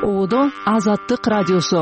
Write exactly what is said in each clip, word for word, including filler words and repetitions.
Оодо Азаттык радиосу.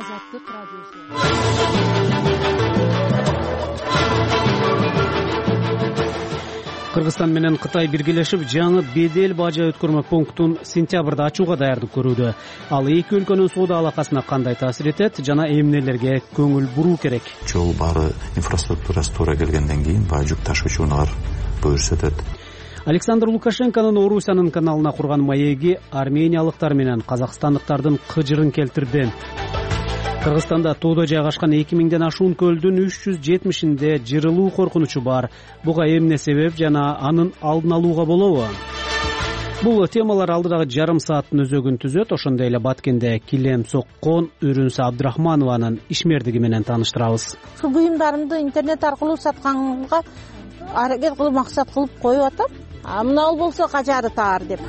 Кыргызстан менен Кытай биргелешип жаңы бедел бажа өткөрмө пунктун сентябрда ачууга даярдык көрүүдө. Ал эки өлкөнүн соода алакасына кандай таасир этет жана эмнелерге көңүл буруу керек? Жол бары инфраструктурасы туура келгенден кийин баягы жүк ташуучулар көрсөтөт. Александр Лукашенконун Орусиянын каналына курган маеги армениялыктар менен казакстандыктардын кыжырын келтирди. Кыргызстанда тоодо жайгашкан эки миңден ашуун көлдүн үч жүз жетимишинде жырылуу коркунучу бар. Буга эмне себеп жана анын алдын алууга болобу? Бул темалар алдыдагы жарым сааттын өзөгүн түзөт. Ошондой эле Баткенде килем соккон Үрүнсө Абдрахманованын ишмердиги менен тааныштырабыз. Буюмдарымды интернет аркылуу сатканга аракет кылып максат кылып коюп атам. А мына болсо качары таар деп.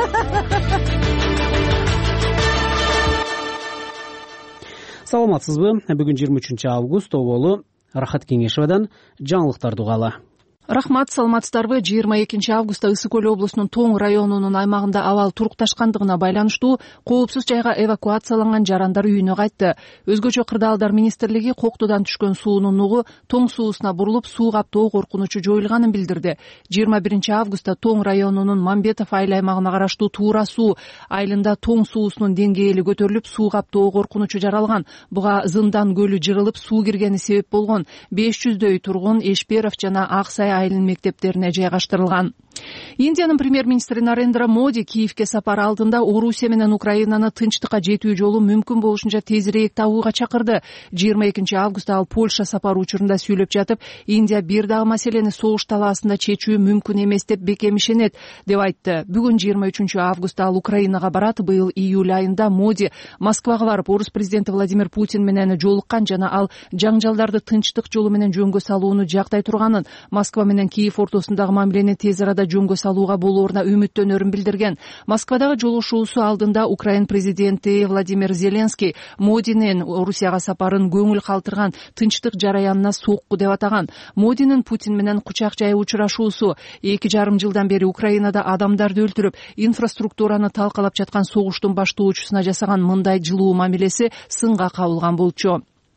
Саламатсызбы? Бүгүн жыйырма үчүнчү август, оболу Рахат Кеңешевадан жаңылыктарды угалы. Рахмат, саламатсыздарбы? жыйырма экинчи августта Ысык көл облусунун Тоң районунун аймагында абал турукташкандыгына байланыштуу коопсуз жайга эвакуацияланган жарандар үйүнө кайтты. Өзгөчө кырдаалдар министрлиги Коктудан түшкөн суунун нугу Тоң суусуна бурулуп, суу каптоо коркунучу жоюлганын билдирди. жыйырма биринчи августта Тоң районунун Мамбетов айыл аймагына караштуу Туура суу айылында Тоң суусунун деңгээли көтөрүлүп, суу каптоо коркунучу жаралган. Буга Зындан көлү жырылып, суу киргени себеп болгон. беш жүздөй тургун Эшперов жана Аксай айылынын мектептерине жайгаштырылган. Индиянын премьер-министри Нарендра Моди Киевке сапар алдында Орусия менен Украинаны тынчтыкка жетүү жолу мүмкүн болушунча тезирээк табууга чакырды. жыйырма экинчи августта ал Польша сапары учурунда сүйлөп жатып, Индия бир дагы маселени согуш талаасында чечүү мүмкүн эмес деп бекем ишенет деп айтты. Бүгүн жыйырма үчүнчү августта ал Украинага барат. Быйыл июль айында Моди Москвага барып, орус президенти Владимир Путин менен жолуккан жана ал жаңжалдарды тынчтык жолу менен жөнгө салууну жактай турганын, Москва менен Киев ортосундагы мамилени тез арада жөнгө салууга болооруна үмүттөнөрүн билдирген. Москвадагы жолугушуусу алдында Украин президенти Владимир Зеленский Модинин Орусияга сапарын көңүл калтырган тынчтык жараянына сокку деп атаган. Модинин Путин менен кучак жайы учурашуусу эки жарым жылдан бери Украинада адамдарды өлтүрүп, инфраструктураны талкалап жаткан согуштун баштоочусуна жасаган мындай жылуу мамилеси сынга кабылган болчу.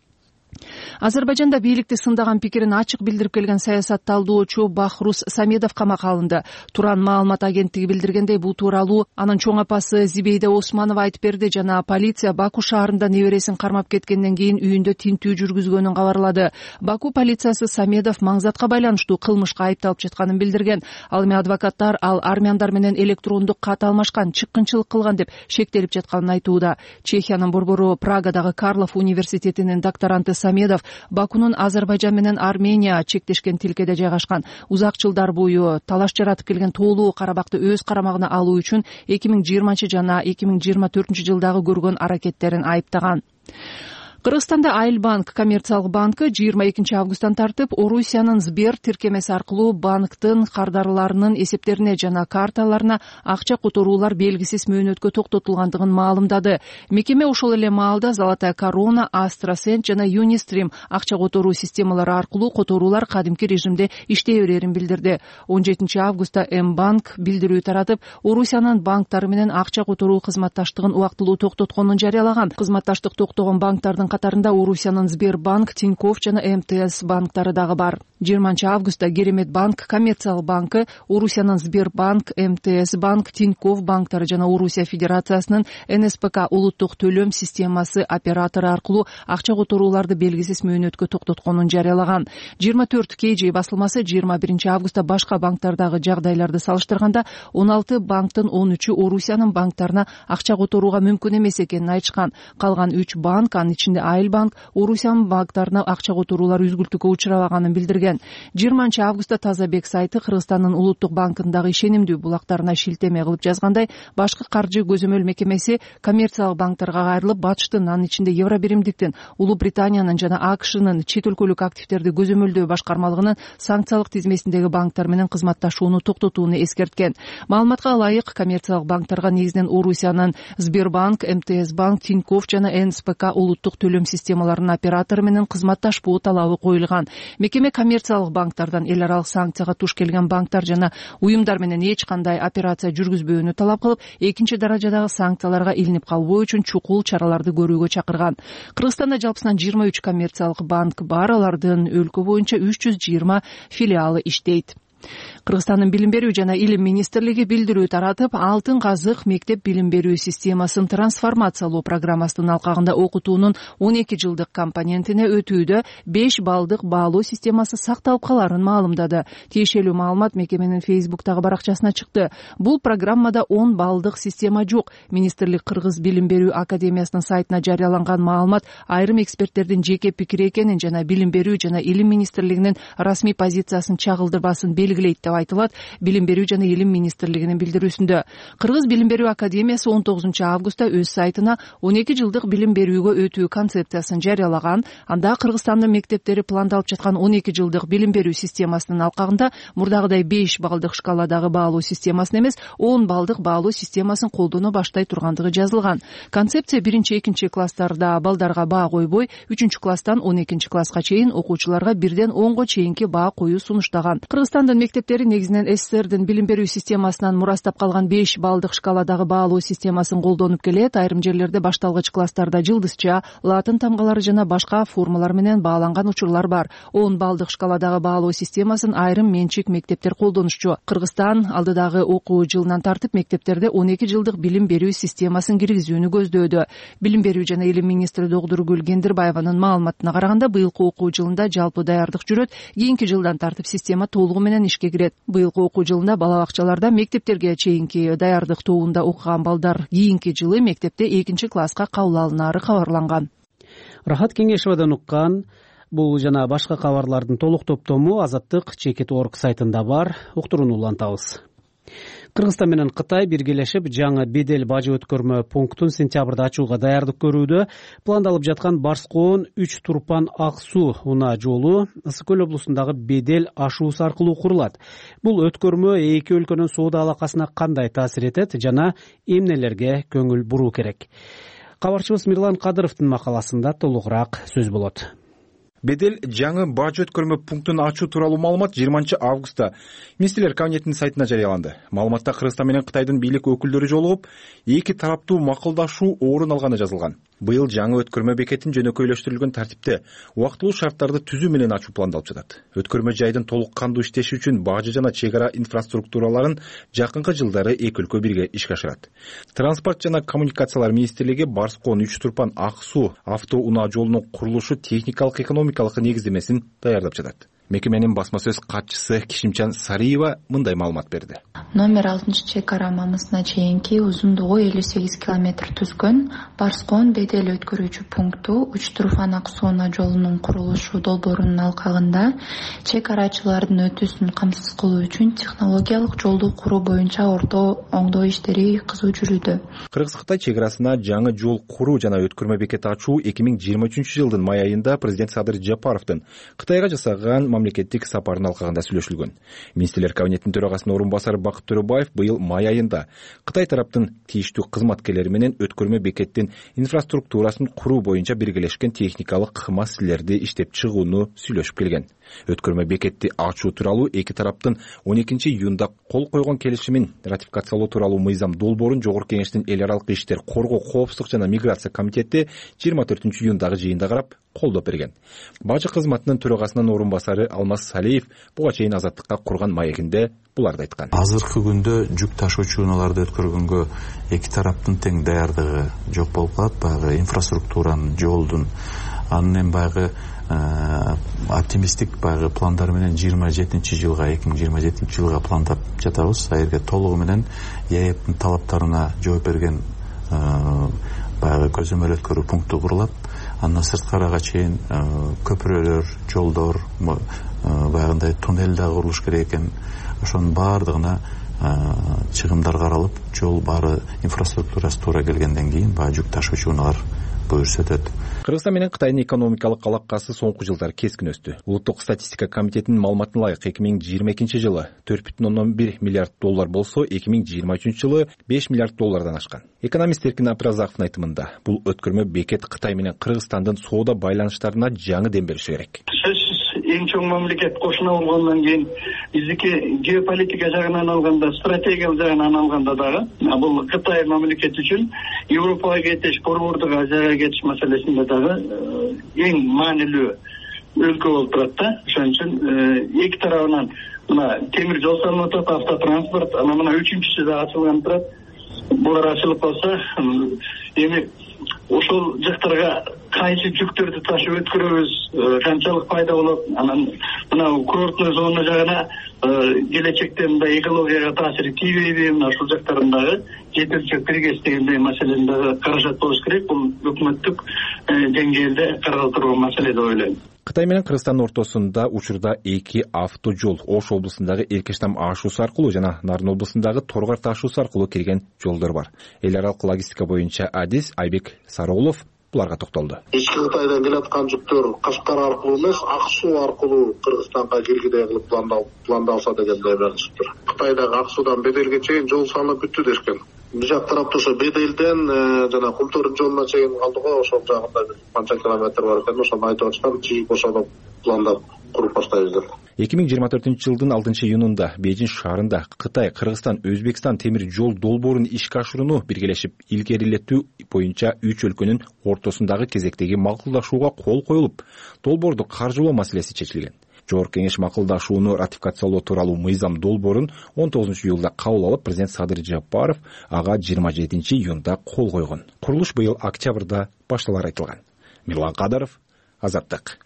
Азербайжанда бийликти сындаган пикирин ачык билдирип келген саясатталдоочу Бахрус Самедов камакка алынды. Туран маалымат агенттиги билдиргендей, бул тууралуу анын чоң апасы Зибейда Османова айтып берди жана полиция Баку шаарында небересин кармап кеткенден кийин үйүндө тинтүү жүргүзгөнүн кабарлады. Баку полициясы Самедов маңзатка байланыштуу кылмышка айыпталып жатканын билдирген. Ал эми адвокаттар ал армяндар менен электрондук кат алмашкан, чыккынчылык кылган деп шектелип жатканын айтууда. Чехиянын борбору Прагадагы Карлов университетинин докторанты Самедов Бакунун Азербайжан менен Армения чектешкен тилкеде жайгашкан. Узак жылдар бою талаш жаратып келген тоолуу Карабакты өз карамагына алуу үчүн эки миң жыйырманчы жана эки миң жыйырма төртүнчү жылдагы көргөн аракеттерин айыптаган. Кыргызстанда Айылбанк коммерциялык банкы жыйырма экинчи августтан тартып Орусиянын Сбер тиркемеси аркылуу банктын кардарларынын эсептерине жана карталарына акча которуулар белгисиз мөөнөткө токтотулгандыгын маалымдады. Мекеме ошол эле маалда Золотая корона, Астросент жана Юнистрим акча которуу системалары аркылуу которуулар кадимки режимде иштей берерин билдирди. он жетинчи августта М-банк билдирүү таратып, Орусиянын банктары менен акча которуу кызматташтыгын убактылуу токтотконун жарыялаган. Кызматташтык токтогон банктардын катарында Орусиянын Сбербанк, Тинькофф жана эм тэ эс банктары дагы бар. жыйырманчы августта Керемет банк, коммерциялык банкы, Орусиянын Сбербанк, эм тэ эс банк, Тинькофф банктары жана Орусия Федерациясынын эн эс пэ ка улуттук төлөм системасы оператору аркылуу акча которууларды белгисиз мөөнөткө токтотконун жарыялаган. жыйырма төрт кей жи басылмасы жыйырма биринчи августта башка банктардагы жагдайларды салыштырганда он алты банктын он үчү Орусиянын банктарына акча которууга мүмкүн эмес экенин айтышкан. Калган үч банк, анын ичинде Айылбанк, Орусиянын банктарына акча которуулар үзгүлтүккө учурабаганын билдирген. жыйырманчы августта Тазабек сайты Кыргызстандын улуттук банкындагы ишенимдүү булактарына шилтеме кылып жазгандай, башкы каржы көзөмөл мекемеси коммерциялык банктарга кайрылып, батыштын, анын ичинде Евробиримдиктин, Улуу Британиянын жана а ка шнын чет өлкөлүк активдерди көзөмөлдөө башкармалыгынын санкциялык тизмесиндеги банктар менен кызматташууну токтотууну эскерткен. Маалыматка ылайык, коммерциялык банктарга негизинен Орусиянын Сбербанк, эм тэ эс банк, Тинькофф жана эн эс пэ ка улуттук төлөм системаларынын оператору менен кызматташпоо талабы коюлган. Мекеме коммерциялык банктардан эл аралык санкцияга туш келген банктар жана уюмдар менен эч кандай операция жүргүзбөөнү талап кылып, экинчи даражадагы санкцияларга илинип калбоо үчүн чукул чараларды көрүүгө чакырган. Кыргызстанда жалпысынан жыйырма үч коммерциялык банк бар, алардын өлкө боюнча үч жүз жыйырма филиалы иштейт. Кыргызстандын билим берүү жана илим министрлиги билдирүү таратып, Алтын казык мектеп билим берүү системасын трансформациялоо программасынын алкагында окутуунун он эки жылдык компонентине өтүүдө беш баллдык баалоо системасы сакталып каларын маалымдады. Тиешелүү маалымат мекеменин Фейсбуктагы баракчасына чыкты. Бул программада он баллдык система жок. Министрлик Кыргыз билим берүү академиясынын сайтына жарыяланган маалымат айрым эксперттердин жеке пикири экенин жана билим берүү жана илим министрлигинин расмий позициясын чагылдырбасын белгилейт деп айтылат билим берүү жана илим министрлигинин билдирүүсүндө. Кыргыз билим берүү академиясы он тогузунчу августта өз сайтына он эки жылдык билим берүүгө өтүү концепциясын жарыялаган. Анда Кыргызстандын мектептери пландалып жаткан он эки жылдык билим берүү системасынын алкагында мурдагыдай беш баллдык шкаладагы баалоо системасын эмес, он баллдык баалоо системасын колдоно баштай тургандыгы жазылган. Концепция биринчи экинчи класстарда балдарга баа койбой, үчүнчү класстан он экинчи класска чейин окуучуларга бирден онго чейинки баа коюу сунуштаган. Кыргызстандын мектептери негизинен СССРдин билим берүү системасынан мурастап калган беш баллдык шкаладагы баалоо системасын колдонуп келет. Айрым жерлерде башталгыч класстарда жылдызча, латын тамгалары жана башка формалар менен бааланган учурлар бар. он баллдык шкаладагы баалоо системасын айрым менчик мектептер колдонушчу. Кыргызстан алдыдагы окуу жылынан тартып мектептерде он эки жылдык билим берүү системасын киргизүүнү көздөөдө. Билим берүү жана илим министри Догдургүл Кендирбаеванын маалыматына караганда, быйылкы окуу жылында жалпы даярдык жүрөт. Кийинки жылдан тартып система толугу менен ишке кирет. Быйылкы окуу жылында бала бакчаларда мектептерге чейинки даярдык тобунда окуган балдар кийинки жылы мектепте экинчи класска кабыл алынаары кабарланган. Рахат Кеңешевадан уккан бул жана башка кабарлардын толук топтому Азаттык чекит орг сайтында бар. Уктурууну улантабыз. Кыргызстан менен Кытай биргелешип жаңы бедел бажы өткөрмө пунктун сентябрда ачууга даярдык көрүүдө. Пландалып жаткан Барскоон үч Турпан Ак Суу унаа жолу Ысык Көл облусундагы бедел ашуусу аркылуу курулат. Бул өткөрмө эки өлкөнүн соода алакасына кандай таасир этет жана эмнелерге көңүл буруу керек? Кабарчыбыз Мирлан Кадыровдун макаласында толугураак сөз болот. Бедел жаңы бажы өткөрмө пунктун ачуу тууралуу маалымат жыйырманчы августта Министрлер кабинетинин сайтына жарыяланды. Маалыматта Кыргызстан менен Кытайдын бийлик өкүлдөрү жолугуп, эки тараптуу макулдашуу орун алганы жазылган. Быйыл жаңы өткөрмө бекетин жөнөкөйлөштүрүлгөн тартипте убактылуу шарттарды түзүү менен ачуу пландалып жатат. Өткөрмө жайдын толук кандуу иштеши үчүн бажы жана чек ара инфраструктураларын жакынкы жылдары эки өлкө бирге ишке ашырат. Транспорт жана коммуникациялар министрлиги Барскоон үч Турпан Ак Суу авто унаа жолунун курулушу техникалык экономикалык негиздемесин даярдап жатат. Мекеменин басма сөз катчысы Кишимчан Сариева мындай маалымат берди. Номер алтынчы чек ара мамысына чейинки узундугу элүү сегиз километр түзгөн Барскоон бедел өткөрүүчү пункту үч Турпан Ак Суу жолунун курулушу долбоорунун алкагында чек арачылардын өтүүсүн камсыз кылуу үчүн технологиялык жолду куруу боюнча орто оңдоо иштери кызуу жүрүүдө. Кыргыз-Кытай чек арасына жаңы жол куруу жана өткөрмө бекети ачуу эки миң жыйырма үчүнчү жылдын май айында президент Садыр Жапаровдун Кытайга жасаган мамлекеттик сапарынын алкагында сүйлөшүлгөн. Министрлер кабинетинин төрагасынын орун басары Бакыт Төрөбаев быйыл май айында Кытай тараптын тийиштүү кызматкерлери менен өткөрмө бекеттин инфраструктурасын куруу боюнча биргелешкен техникалык маселелерди иштеп чыгууну сүйлөшүп келген. Өткөрмө бекетти ачуу тууралуу эки тараптын он экинчи июнда кол койгон келишимин ратификациялоо тууралуу мыйзам долбоорун Жогорку Кеңештин эл аралык иштер, коргоо, коопсуздук жана миграция комитети жыйырма төртүнчү июндагы жыйында карап колдоп берген. Бажы кызматынын төрагасынын орун басары Алмаз Салиев буга чейин Азаттыкка курган маегинде буларды айткан. Азыркы күндө жүк ташуучу унааларды өткөргөнгө эки тараптын тең даярдыгы жок болуп калат. Баягы инфраструктуранын, жолдун, анын баягы оптимисттик баягы пландар менен жыйырма жетинчи жылга эки миң жыйырма жетинчи жылга пландап жатабыз. Айырга толугу менен ЕАЭПтин талаптарына жооп берген баягы көзөмөл өткөрүү пункту курулат. Андан сырткарага чейин көпүрөлөр, жолдор, баягындай туннель да курулуш керек экен. Ошонун баардыгына чыгымдар каралып, жол баары инфраструктурасы туура келгенден кийин баягы жүк ташуучу унаалар буюрса өтөт. Кыргызстан менен Кытайдын экономикалык алакасы соңку жылдары кескин өстү. Улуттук статистика комитетинин маалыматына ылайык эки миң жыйырма экинчи жылы төрт бүтүн ондон бир миллиард доллар болсо, эки миң жыйырма үчүнчү жылы беш миллиард доллардан ашкан. Экономист Эркин Абдыразаковдун айтымында, бул өткөрмө бекет Кытай менен Кыргызстандын соода байланыштарына жаңы дем бериши керек. Эң чоң мамлекет кошуна болгондон кийин биздики геополитика жагынан алганда, стратегиялык жагынан алганда дагы бул Кытай мамлекети үчүн Европага кетиш, Борбордук Азияга кетиш маселесинде дагы эң маанилүү өлкө болуп турат да. Ошон үчүн эки тарабынан мына темир жол салынып атат, автотранспорт, анан мына үчүнчүсү да ачылган турат. Булар ачылып калса, эми ошол жактарга кайсы жүктөрдү ташып өткөрөбүз, канчалык пайда болот, анан мына курортный зона жагына келечекте мындай экологияга таасири тийбейби, мына ушул жактарындагы жетекчи киргиз дегендей маселени дагы каражат болуш керек. Бул өкмөттүк деңгээлде каралып турган маселе деп ойлойм. Кытай менен Кыргызстандын ортосунда учурда эки автожол Ош облусундагы Эркештам ашуусу аркылуу жана Нарын облусундагы Торгар ташуусу аркылуу кирген жолдор бар. Эл аралык логистика боюнча адис Айбек Сарыулов буларга токтолду. Ички Кытайдан келаткан жүктөр Кашкар аркылуу эмес, Ак суу аркылуу Кыргызстанга киргидей кылып пландалса дегендей барышыптыр. Кытайдагы Ак суудан Беделге чейин жол салынып бүттү дешкен. Бижак тарапта ошо Беделден жана Кумтордун жолуна чейин калды го, ошол жагында бир канча километр бар экен, ошону айтып атышкан, чыгып ошону пландап куруп баштайбыз деп. эки миң жыйырма төртүнчү жылдын алтынчы июнунда Бейжин шаарында Кытай, Кыргызстан, Өзбекстан темир жол долбоорун ишке ашырууну биргелешип илгерилетүү боюнча үч өлкөнүн ортосундагы кезектеги макулдашууга кол коюлуп, долбоорду каржылоо маселеси чечилген. Жогорку кеңеш макулдашууну ратификациялоо тууралуу мыйзам долбоорун он тогузунчу июлда кабыл алып, президент Садыр Жапаров ага жыйырма жетинчи июнда кол койгон. Курулуш быйыл октябрда башталары айтылган. Мирлан Кадыров, Азаттык.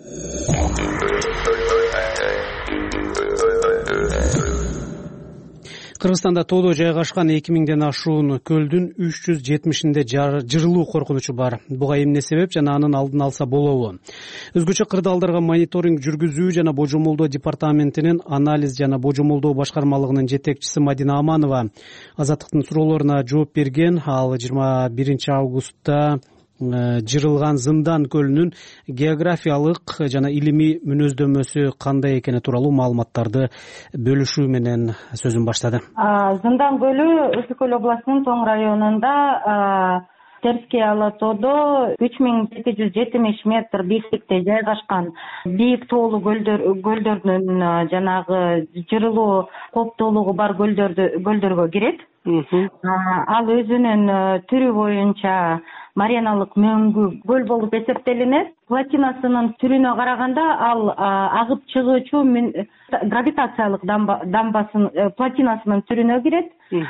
Кыргызстанда тоодо жайгашкан эки миңден ашуун көлдүн үч жүз жетимишинде жырылуу коркунучу бар. Буга эмне себеп жана анын алдын алса болобу? Өзгөчө кырдаалдарга мониторинг жүргүзүү жана божомолдоо департаментинин анализ жана божомолдоо башкармалыгынын жетекчиси Мадина Аманова Азаттыктын суроолоруна жооп берген. Ал жыйырма биринчи августта жырылган Зындан көлүнүн географиялык жана илимий мүнөздөмөсү кандай экени тууралуу маалыматтарды бөлүшүү менен сөзүн баштады. Зындан көлү Өсү көл областынын Тоң районунда Терский алатоодо үч миң жети жүз жетимиш метр бийиктикте жайгашкан бийик тоолуу көлдөрдүн жанагы жырылуу кооптуулугу бар көлдөргө кирет. Ал өзүнүн түрү боюнча мареналык мөңгү көл болуп эсептелинет. Платинасынын түрүнө караганда ал агып чыгуучу гравитациялык дамбасын платинасынын түрүнө кирет.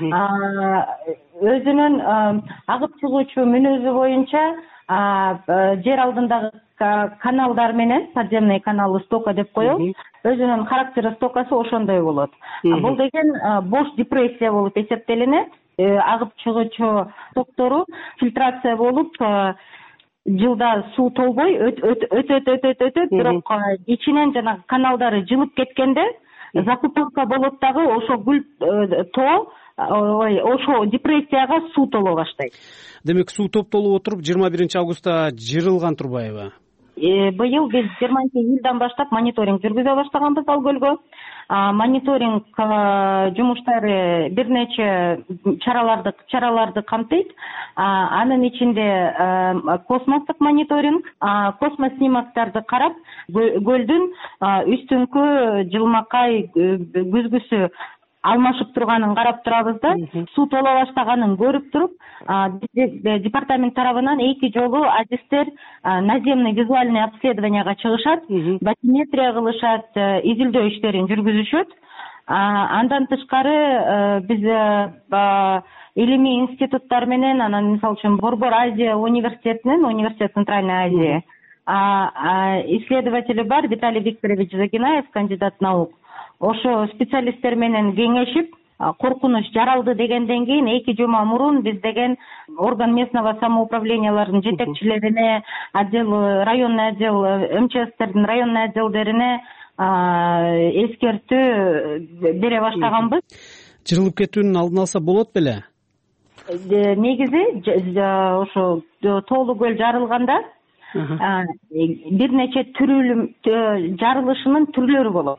Өзүнүн агып чыгуучу мүнөзү боюнча жер алдындагы каналдар менен, подземный каналы стока деп коебуз, өзүнүн характери стокасы ошондой болот. Бул деген бош депрессия болуп эсептелинет. Агып чыгуучу стоктору фильтрация болуп жылда суу толбой өтөт өтөт өтөт өтөт бирок ичинен жана каналдары жылып кеткенде закупорка болот дагы ошо гүл тоо ой ошо депрессияга суу толо баштайт. Демек суу топтолуп отуруп жыйырма биринчи августта жырылган турбайбы? Быйыл биз жыйырманчы июлдан баштап мониторинг жүргүзө баштаганбыз ал көлгө. Мониторинг жумуштары бир нече чараларды чараларды камтыйт. Анын ичинде космостук мониторинг, космос снимоктарды карап, көлдүн үстүңкү жылмакай күзгүсү алмашып турганын карап турабыз да, суу тола баштаганын көрүп туруп, департамент тарабынан эки жолу адистер наземный визуальный обследованияга чыгышат, батиметрия кылышат, изилдөө иштерин жүргүзүшөт. Андан тышкары биз илимий институттар менен, анан мисалы үчүн Борбор Азия университетинин, университет Центральной Азии исследователи бар, Виталий Викторович Загинаев, кандидат наук. Ошо специалисттер менен кеңешип, коркунуч жаралды дегенден кийин эки жума мурун биз деген орган местного самоуправлениялардын жетекчилерине, отдел, районный отдел, МЧСтердин районный отделдерине эскертүү бере баштаганбыз. жырылып кетүүнүн алдын алса болот беле? Негизи ошо тоолуу көл жарылганда бир нече түрүлүм жарылышынын түрлөрү болот.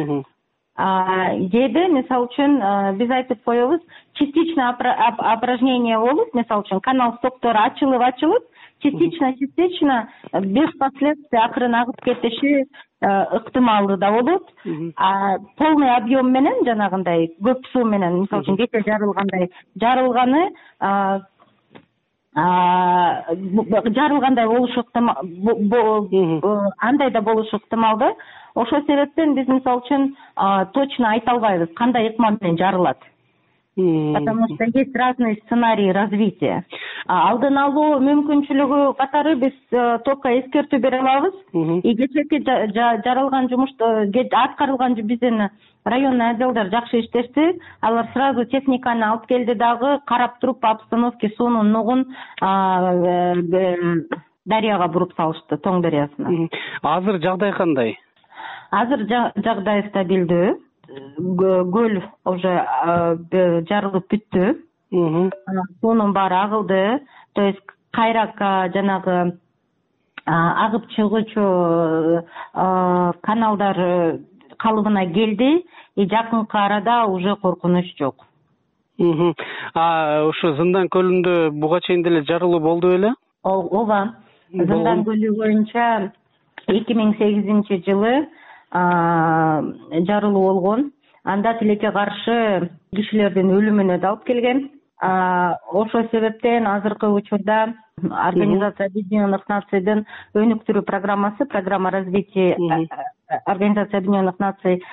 Кээде мисалы үчүн биз айтып коебуз, частичный опорожнение болуп, мисалы үчүн канал стоктор ачылып ачылып, частично частично без последствий акырын агып кетиши ыктымалдуу да болот. А полный объем менен жанагындай көп суу менен, мисалы үчүн кече жарылгандай жарылганы жарылгандай болушу ыктымал, андай да болушу ыктымал да. Ошол себептен биз мисалы үчүн точно айта албайбыз кандай ыкма менен жарылат. Потому что есть разные сценарии развития. Алдын алуу мүмкүнчүлүгү катары биз только эскертүү бере алабыз. И кечээки жаралган жумушта аткарылган биздин районный отделдер жакшы иштешти. Алар сразу техниканы алып келди дагы, карап туруп обстановке суунун нугун дарыяга буруп салышты, Тоң дарыясына. Азыр жагдай кандай? Азыр жагдай стабилдүү. Көл уже жарылып бүттү. Суунун баары агылды. То есть кайра жанагы агып чыгуучу каналдар калыбына келди. И жакынкы арада уже коркунуч жок. А ошо Зындан көлүндө буга чейин деле жарылуу болду беле? Ооба. Зындан көлү боюнча эки миң сегизинчи жылы жарылуу болгон. Анда тилекке каршы кишилердин өлүмүнө да алып келген. Ошол себептен азыркы учурда Организация Объединенных Нацийдин өнүктүрүү программасы, программа развития Организация Объединенных Наций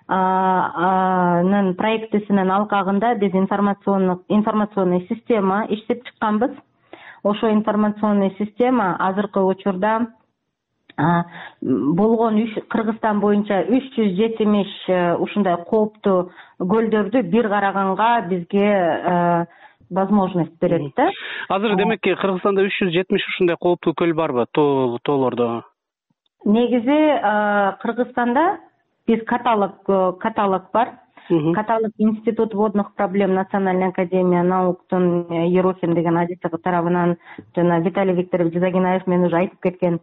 нын проектисинин алкагында биз информационный система иштеп чыкканбыз. Ошо информационный система азыркы учурда болгон Кыргызстан боюнча үч жүз жетимиш ушундай кооптуу көлдөрдү бир караганга бизге возможность берет да. Азыр демекки Кыргызстанда үч жүз жетимиш ушундай кооптуу көл барбы, тоолордо? Негизи Кыргызстанда биз каталог каталог бар. Каталог Институт водных проблем Национальной академии науктун Ерохин деген адисти тарабынан жана Виталий Викторович Загинаев мен уже айтып кеткен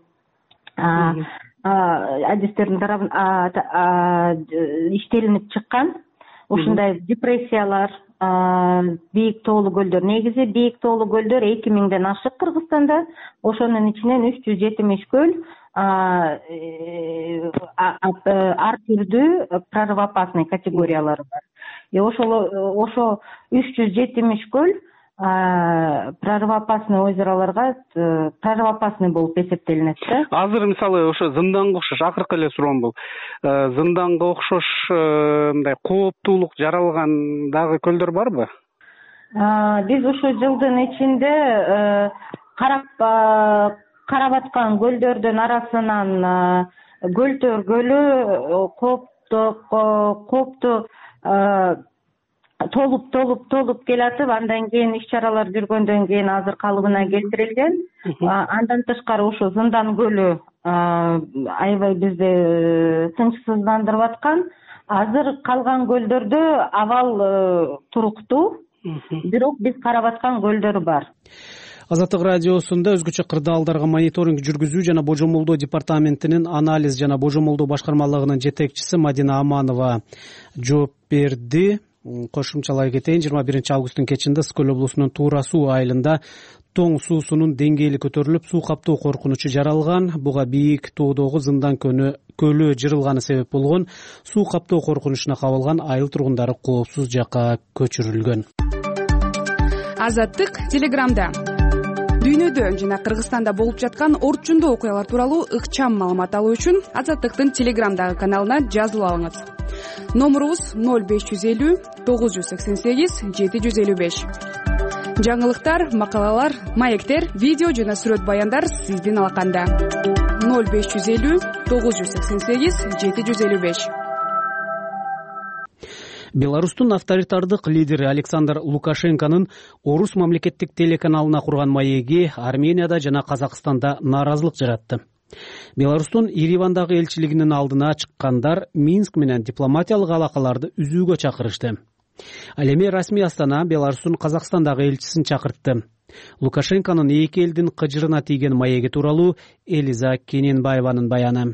адистердин тарабынан иштелинип чыккан. Ушундай депрессиялар, бийик тоолуу көлдөр. Негизи бийик тоолуу көлдөр эки миңден ашык Кыргызстанда. Ошонун ичинен үч жүз жетимиш көл ар түрдүү прорывоопасный категориялары бар. И ошо үч жүз жетимиш көл прорывоопасный озеролорго прорывоопасный болуп эсептелинет да. Азыр мисалы ошо Зынданга окшош, акыркы эле суроом бул. Зынданга окшош мындай кооптуулук жаралган дагы көлдөр барбы? Биз ушул жылдын ичинде карап карап аткан көлдөрдүн арасынан Көлтөр көлү кооптуу толуп толуп толуп келатып, андан кийин иш чаралар жүргөндөн кийин азыр калыбына келтирилген. Андан тышкары ошо Зындан көлү аябай бизди тынчсыздандырып аткан. Азыр калган көлдөрдө абал туруктуу, бирок биз карап аткан көлдөр бар. Азаттык радиосунда өзгөчө кырдаалдарга мониторинг жүргүзүү жана божомолдоо департаментинин анализ жана божомолдоо башкармалыгынын жетекчиси Мадина Аманова жооп берди. Кошумчалай кетейин, жыйырма биринчи августтун кечинде Скөл облусунун Туура суу айылында Тоң суусунун деңгээли көтөрүлүп, суу каптоо коркунучу жаралган. Буга бийик тоодогу Зындан көлү жырылганы себеп болгон. Суу каптоо коркунучуна кабылган айыл тургундары коопсуз жакка көчүрүлгөн. Азаттык телеграмда дүйнөдө жана Кыргызстанда болуп жаткан орчундуу окуялар тууралуу ыкчам маалымат алуу үчүн Азаттыктын телеграмдагы каналына жазылып алыңыз. Номурубуз ноль беш жүз элүү тогуз жүз сексен сегиз жети жүз элүү беш. Жаңылыктар, макалалар, маектер, видео жана сүрөт баяндар сиздин алаканда. ноль беш жүз элүү тогуз жүз сексен сегиз жети жүз элүү беш. Беларустун авторитардык лидери Александр Лукашенконун Орус мамлекеттик телеканалына курган маеги Арменияда жана Казакстанда нааразылык жаратты. Беларустун Еревандагы элчилигинин алдына чыккандар Минск менен дипломатиялык алакаларды үзүүгө чакырышты. Ал эми расмий Астана Беларустун Казакстандагы элчисин чакыртты. Лукашенконун эки элдин кыжырына тийген маеги тууралуу Элиза Кененбаеванын баяны.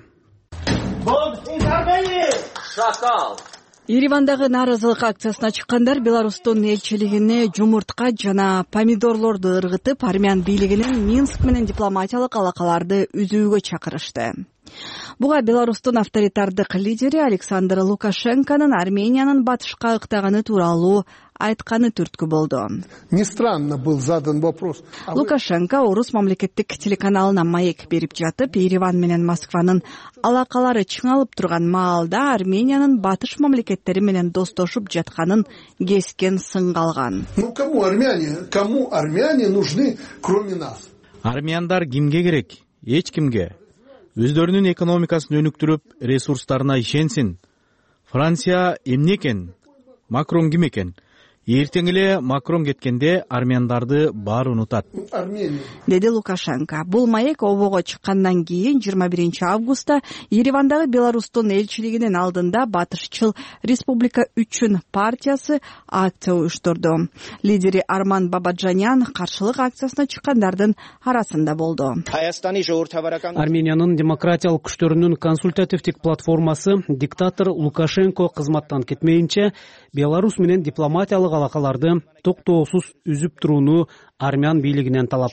Еревандагы нааразылык акциясына чыккандар Беларустун элчилигине жумуртка жана помидорлорду ыргытып, армян бийлигинин Минск менен дипломатиялык алакаларды үзүүгө чакырышты. Буга Беларустун авторитардык лидери Александр Лукашенконун Армениянын батышка ыктаганы тууралуу айтканы түрткү болду. Не странно был задан вопрос. Лукашенко орус мамлекеттик телеканалына маек берип жатып, Ереван менен Москванын алакалары чыңалып турган маалда Армениянын батыш мамлекеттери менен достошуп жатканын кескен сынга алган. Ну кому армяне, кому армяне нужны, кроме нас? Армяндар кимге керек? Эч кимге. Өздөрүнүн экономикасын өнүктүрүп, ресурстарына ишенсин. Франция эмне экен? Макрон ким экен? Эртең эле Макрон кеткенде армяндарды баары унутат, деди Лукашенко. Бул маек обого чыккандан кийин жыйырма биринчи августта Еревандагы Беларустун элчилигинин алдында Батышчыл Республика үчүн партиясы акция уюштурду. Лидери Арман Бабаджанян каршылык акциясына чыккандардын арасында болду. Армениянын демократиялык күчтөрүнүн консультативдик платформасы диктатор Лукашенко кызматтан кетмейинче Беларусь менен дипломатиялык алакаларды токтоосуз үзүп турууну армян бийлигинен талап,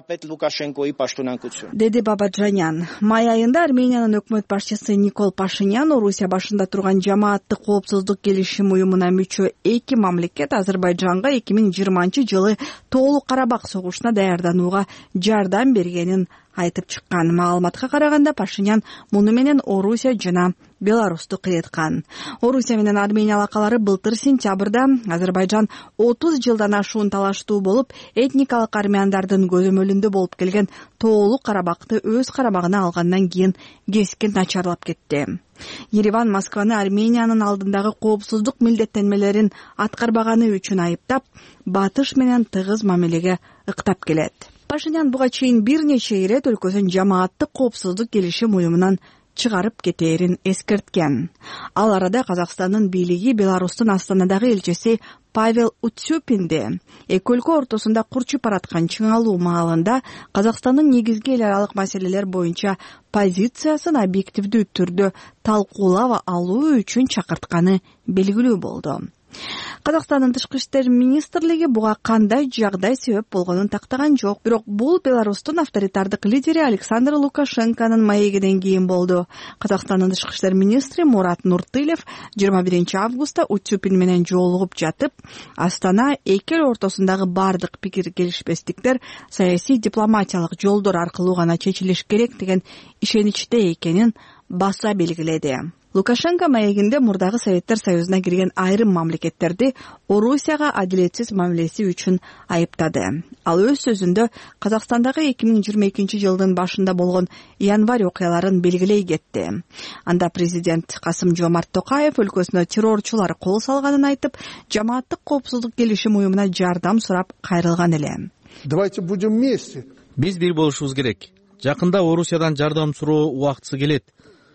деди Бабаджанян. Май айында Армениянын өкмөт башчысы Никол Пашинян Орусия башында турган жамааттык коопсуздук келишим уюмуна мүчө эки мамлекет Азербайжанга эки миң жыйырманчы жылы Тоолуу Карабак согушуна даярданууга жардам бергенин айтып чыккан. Маалыматка караганда Пашинян муну менен Орусия жана Беларусту кыйыткан. Орусия менен Армения алакалары былтыр сентябрда Азербайжан отуз жылдан ашуун талаштуу болуп, этникалык армяндардын көзөмөлүндө болуп келген Тоолуу Карабакты өз карамагына алгандан кийин кескин начарлап кетти. Ереван Москваны Армениянын алдындагы коопсуздук милдеттенмелерин аткарбаганы үчүн айыптап, Батыш менен тыгыз мамилеге ыктап келет. Пашинян буга чейин бир нече ирет өлкөсүн жамааттык коопсуздук келишим уюмунан чыгарып кетээрин эскерткен. Ал арада Казакстандын бийлиги Беларустун Астанадагы элчиси Павел Утсюпинди эки өлкө ортосунда курчуп бараткан чыңалуу маалында Казакстандын негизги эл аралык маселелер боюнча позициясын объективдүү түрдө талкуулап алуу үчүн чакыртканы белгилүү болду. Казакстандын тышкы иштер министрлиги буга кандай жагдай себеп болгонун тактаган жок. Бирок бул Беларустун авторитардык лидери Александр Лукашенконун маегинен кийин болду. Казакстандын тышкы иштер министри Мурат Нуртылев жыйырма биринчи августта Утсюпин менен жолугуп жатып, Астана эки эл ортосундагы бардык пикир келишпестиктер саясий дипломатиялык жолдор аркылуу гана чечилиш керек деген ишеничте экенин баса белгиледи. Лукашенко маегинде мурдагы Советтер Союзуна кирген айрым мамлекеттерди Орусияга адилетсиз мамилеси үчүн айыптады. Ал өз сөзүндө Казакстандагы эки миң жыйырма экинчи жылдын башында болгон январь окуяларын белгилей кетти. Анда президент Касым Жомарт Токаев өлкөсүнө террорчулар кол салганын айтып, жамааттык коопсуздук келишим уюмуна жардам сурап кайрылган эле. Давайте будем вместе. Биз бир болушубуз керек. Жакында Орусиядан жардам суроо убактысы келет.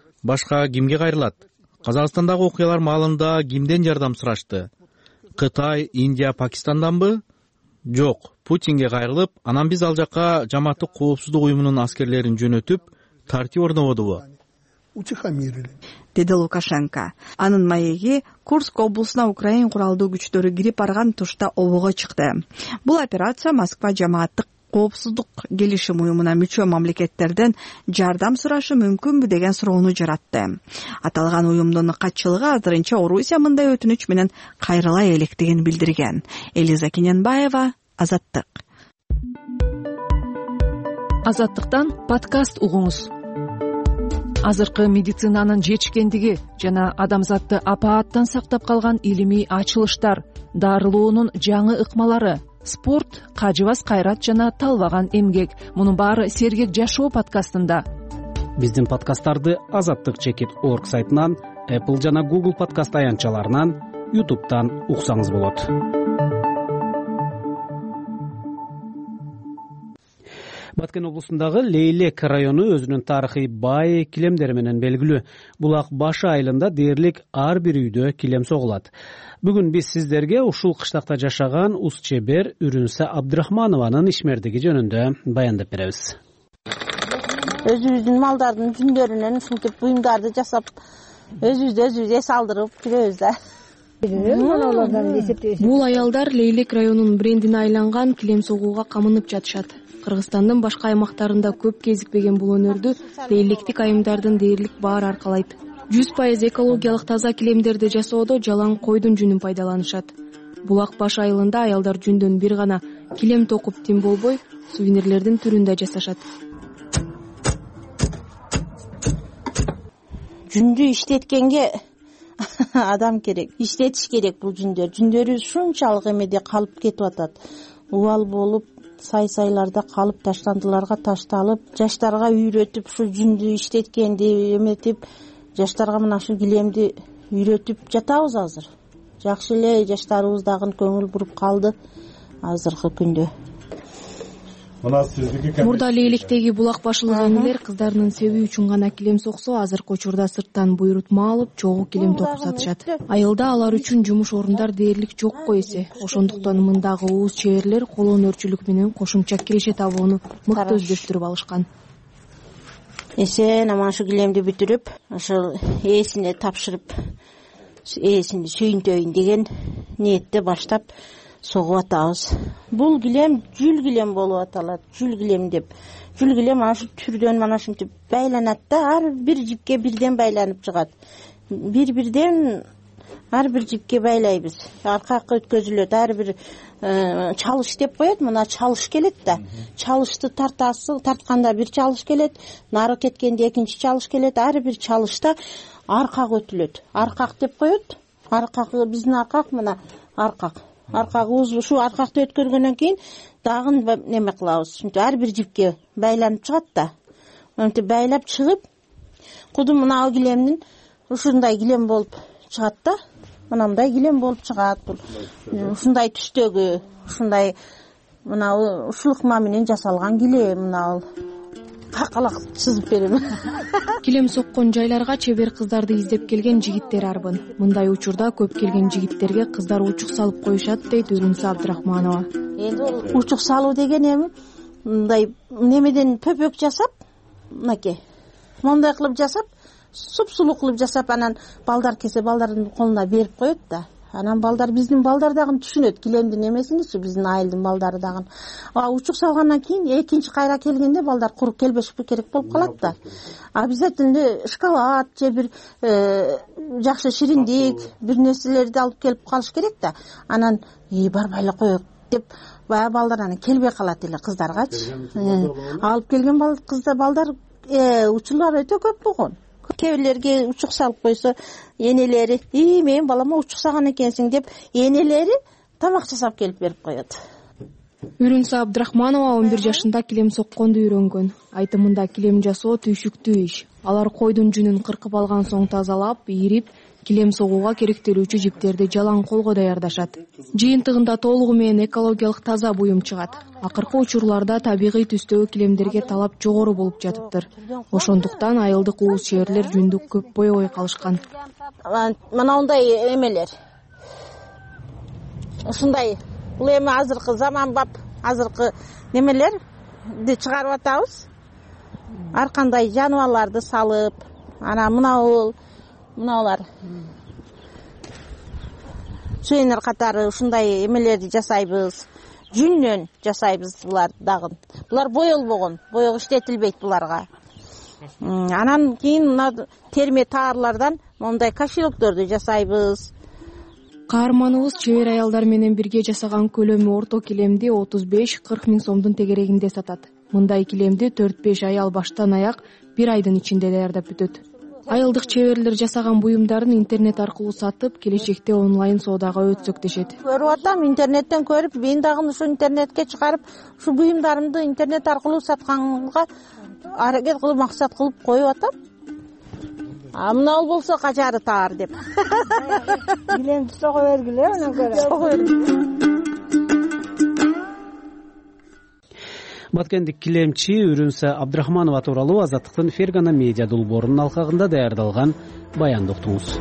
Башка кимге кайрылат? Казакстандагы окуялар маалында кимден жардам сурашты? Кытай, Индия, Пакистанданбы? Жок, Путинге кайрылып, анан биз ал жака жамааттык коопсуздук уюмунун аскерлерин жөнөтүп, тартип орнободубу? Утихомирили, деди Лукашенко. Анын маеги Курск облусуна Украин куралдуу күчтөрү кирип барган тушта обого чыкты. Бул операция Москва жамааттык коопсуздук келишим уюмуна мүчө мамлекеттерден жардам сурашы мүмкүнбү деген суроону жаратты. Аталган уюмдун катчылыгы азырынча Орусия мындай өтүнүч менен кайрыла электигин билдирген. Элиза Кененбаева, Азаттык. Азаттыктан подкаст угуңуз. Азыркы медицинанын жетишкендиги жана адамзатты апааттан сактап калган илимий ачылыштар, дарылоонун жаңы ыкмалары, спорт, кажыбас кайрат жана талбаган эмгек. Мунун баары Сергек жашоо подкастында. Биздин подкасттарды Азаттык чекит орг сайтынан, Apple жана Google подкаст аянтчаларынан, YouTube'дан уксаңыз болот. Баткен облусундагы Лейлек району өзүнүн тарыхый бай килемдери менен белгилүү. Булак башы айылында дээрлик ар бир үйдө килем согулат. Бүгүн биз сиздерге ушул кыштакта жашаган ус чебер Үрүнсә Абдрахманованын ишмердиги жөнүндө баяндап беребиз. Өзүбүздүн малдардын жүндөрүнөн ушинтип буюмдарды жасап, өзүбүздү өзүбүз эс алдырып жүрөбүз да. Бул аялдар Лейлек районунун брендине айланган килем согууга камынып жатышат. Кыргызстандын башка аймактарында көп кезикпеген бул өнөрдү лейлектик айымдардын дээрлик баары аркалайт. жүз пайыз экологиялык таза килемдерди жасоодо жалаң койдун жүнүн пайдаланышат. Булак баш айылында аялдар жүндөн бир гана килем токуп тим болбой, сувенирлердин түрүндө жасашат. Жүндү иштеткенге адам керек, иштетиш керек бул жүндөр. Жүндөрү ушунчалык эмеде калып кетип атат. Убал болуп, сай-сайларда калып, таштандыларга ташталып, жаштарга үйрөтүп, ушу жүндү иштеткенди эметип, жаштарга мына ушул килемди үйрөтүп жатабыз азыр. Жакшы эле жаштарыбыз дагы көңүл буруп калды азыркы күндө. Мурда Лейлектеги булак башылык энелер кыздарынын себи үчүн гана килем соксо, азыркы учурда сырттан буйрутма алып, чогуу килем токуп сатышат. Айылда алар үчүн жумуш орундар дээрлик жокко эсе. Ошондуктан мындагы ууз чеберлер кол өнөрчүлүк менен кошумча киреше табууну мыкты өздөштүрүп алышкан. Эсен аман ушу килемди бүтүрүп, ошол ээсине тапшырып, ээсини сүйүнтөйүн деген ниетте баштап согуп атабыз. Бул килем жүл килем болуп аталат. Жүл килем деп. Жүл килем аш түрдөн мана ушинтип байланат да, ар бир жипке бирден байланып чыгат. Бир-бирден ар бир жипке байлайбыз. Аркакка өткөзүлөт, ар бир чалыш деп коет, мына чалыш келет да. Чалышты тартасы, тартканда бир чалыш келет, нары кеткенде экинчи чалыш келет, ар бир чалышта аркак өтүлөт. Аркак деп коет. Аркак биздин аркак мына аркак. Аркагыбыз ушу аркакты өткөргөндөн кийин дагы неме кылабыз. Ушинтип ар бир жипке байланып чыгат да. Антип байлап чыгып, кудум мына килемдин ушундай килем болуп чыгат да. Мынандай килем болуп чыгат бул. Ушундай түстөгү, ушундай мына ушул ыкма менен жасалган килем мына какалак чызып берем. Килем соккон жайларга чебер кыздарды издеп келген жигиттер арбын. Мындай учурда көп келген жигиттерге кыздар учук салып коюшат, дейт Үрүнсә Абдрахманова. Энд учук салуу деген эми мындай немеден пөпөк жасап, мынакей. Мондай кылып жасап, суп-сулуу кылып жасап, анан балдар кесе балдардын колуна берип коет да. Анан балдар биздин балдар дагы түшүнөт килемдин эмесиничи, биздин айылдын балдары дагы. А учук салгандан кийин экинчи кайра келгенде балдар курук келбеш керек болуп калат да. Обязательно шоколад же бир жакшы шириндик, бир нерселерди алып келип калыш керек да. Анан и барбай эле коёк деп баягы балдар анан келбей калат эле кыздаргачы. Алып келген бал кыздар балдар учурлар өтө көп болгон. Кээ бирлерге учук салып койсо, энелери, "И, менин балама учук салган экенсиң" деп, энелери тамак жасап келип берип коет. Үрүнсә Абдрахманова он бир жашында килем сокконду үйрөнгөн. Айтымында килем жасоо түйшүктүү иш. Алар койдун жүнүн кыркып алган соң тазалап, ийрип, килем согууга керектелүүчү жиптерди жалаң колго даярдашат. Жыйынтыгында толугу менен экологиялык таза буюм чыгат. Акыркы учурларда табигый түстөгү килемдерге талап жогору болуп жатыптыр. Ошондуктан айылдык ууз чеберлер жүндү көп боебой калышкан. Мына ундай эмелер. Ушундай бул эми азыркы заманбап, азыркы немелерди чыгарып атабыз. Ар кандай жаныбарларды салып, ана мына мыналар сүйөнөр катары ушундай эмелерди жасайбыз. Жүндөн жасайбыз булар дагы. Булар боелбогон, боёго иштетилбейт буларга. Анан кийин мына терме таарлардан мондай кошелокторду жасайбыз. Каарманыбыз чебер аялдар менен бирге жасаган көлөмү орто килемди отуз беш кырк миң сомдун тегерегинде сатат. Мындай килемди төрт беш аял баштан аяк бир айдын ичинде даярдап бүтөт. Айылдык чеберлер жасаган буюмдарын интернет аркылуу сатып, келечекте онлайн соодага өтсөк дешет. Көрүп атам, интернеттен көрүп, мен дагы ушу интернетке чыгарып, ушу буюмдарымды интернет аркылуу сатканга аракет кылып, максат кылып коюп атам. А мына ол болсо качары таар деп. Килемди сого бергиле, анан көрөм. Баткендик килемчи Үрүнсә Абдрахманова тууралуу Азаттыктын Фергана медиа долбоорунун алкагында даярдалган баянды уктуңуз.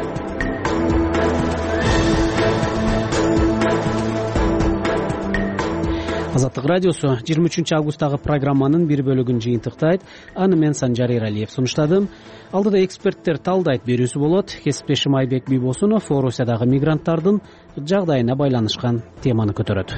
Азаттык радиосу жыйырма үчүнчү августтагы программанын бир бөлүгүн жыйынтыктайт. Аны мен Санжар Эралиев сунуштадым. Алдыда эксперттер талдайт берүүсү болот. Кесиптешим Айбек Бийбосунов Орусиядагы мигранттардын жагдайына байланышкан теманы көтөрөт.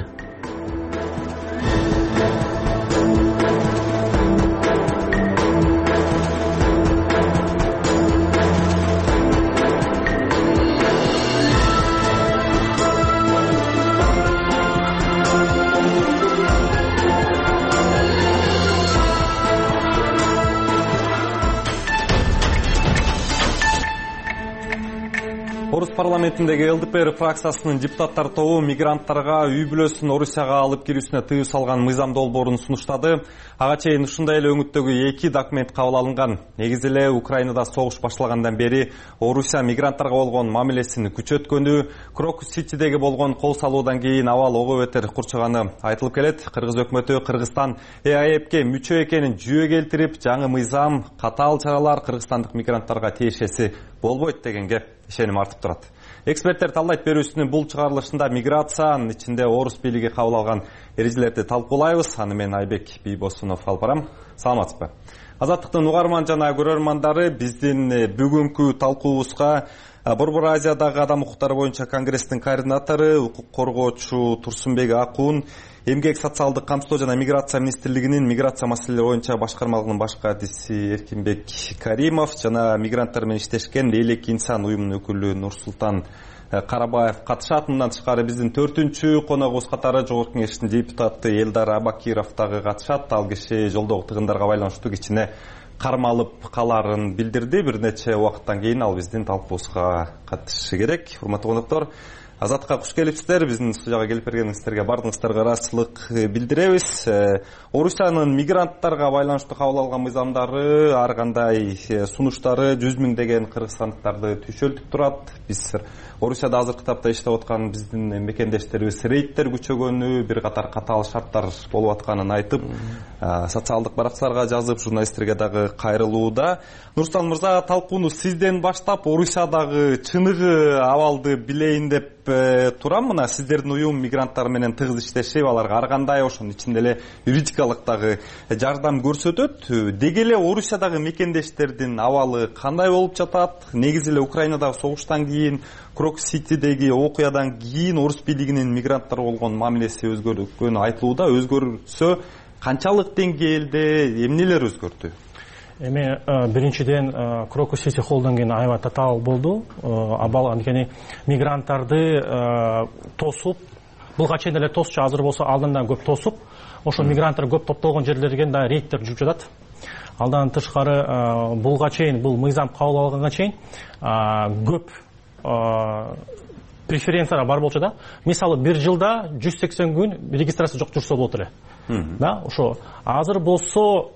Орус парламентиндеги эл дэ пэ эр фракциясынын депутаттар тобу мигранттарга үй бүлөсүн Орусияга алып кирүүсүнө тыюу салган мыйзам долбоорун сунуштады. Ага чейин ушундай эле өңүттөгү эки документ кабыл алынган. Негизи эле Украинада согуш башталгандан бери Орусия мигранттарга болгон мамилесин күчөткөнү, Крокус-Ситидеги болгон кол салуудан кийин абал ого бетер курчаганы айтылып келет. Кыргыз өкмөтү Кыргызстан э а эпке мүчө экенин жүйө келтирип, жаңы мыйзам, катаал чаралар кыргызстандык мигранттарга тиешеси болбойт дегенге ишеним артып турат. Эксперттер талдайт берүүсүнүн бул чыгарылышында миграциянын ичинде орус бийлиги кабыл алган эрежелерди талкуулайбыз. Аны мен Айбек Бийбосунов алып барам. Саламатсызбы? Азаттыктын угарман жана көрөрмандары биздин бүгүнкү талкуубузга Борбор Азиядагы адам укуктары боюнча конгресстин координатору, укук коргоочу Турсунбек Акун, Эмгек социалдык камсыздоо жана миграция министрлигинин миграция маселелери боюнча башкармалыгынын баш катчысы Эркинбек Каримов жана мигранттар менен иштешкен Элек инсан уюмунун өкүлү Нурсултан Карабаев катышат. Мындан тышкары биздин төртүнчү коногубуз катары Жогорку Кеңештин депутаты Элдар Абакиров дагы катышат. Ал киши жолдогу тыгындарга байланыштуу кичине кармалып каларын билдирди. Бир нече убакыттан кийин ал биздин талкуубузга катышышы керек. Урматтуу коноктор, Азаттыкка куш келипсиздер. Биздин студияга келип бергениңиздерге бардыгыңыздарга ыраазычылык билдиребиз. Орусиянын мигранттарга байланыштуу кабыл алган мыйзамдары, ар кандай сунуштары жүз миңдеген кыргызстандыктарды түйшөлтүп турат. Биз Орусияда азыркы тапта иштеп аткан биздин мекендештерибиз рейдтер күчөгөнү, бир катар катаал шарттар болуп атканын айтып, социалдык баракчаларга жазып, журналисттерге дагы кайрылууда. Нурсултан мырза, талкууну сизден баштап, Орусиядагы чыныгы абалды билейин деп турам. Мына сиздердин уюм мигранттар менен тыгыз иштешип, аларга ар кандай ошонун ичинде эле юридикалык дагы жардам көрсөтөт. Деги эле Орусиядагы мекендештердин абалы кандай болуп жатат? Негизи эле Украинадагы согуштан кийин, Крокус-Ситидеги окуядан кийин орус бийлигинин мигранттар болгон мамилеси өзгөргөнү айтылууда. Өзгөрсө канчалык деңгээлде, эмнелер өзгөрдү? Эми биринчиден Крокус-Сити холлдон кийин аябай татаал болду. Абал анткени мигранттарды тосуп, булга чейин эле тосчу, азыр болсо алдынан көп тосуп, ошо мигранттар көп топтолгон жерлерге да рейдтер жүрүп жатат. Алдан тышкары булга чейин, бул мыйзам кабыл алганга чейин көп преференциялар бар болчу да. Мисалы бир жылда жүз сексен күн регистрация жок жүрсө болот эле. Да, ошо азыр болсо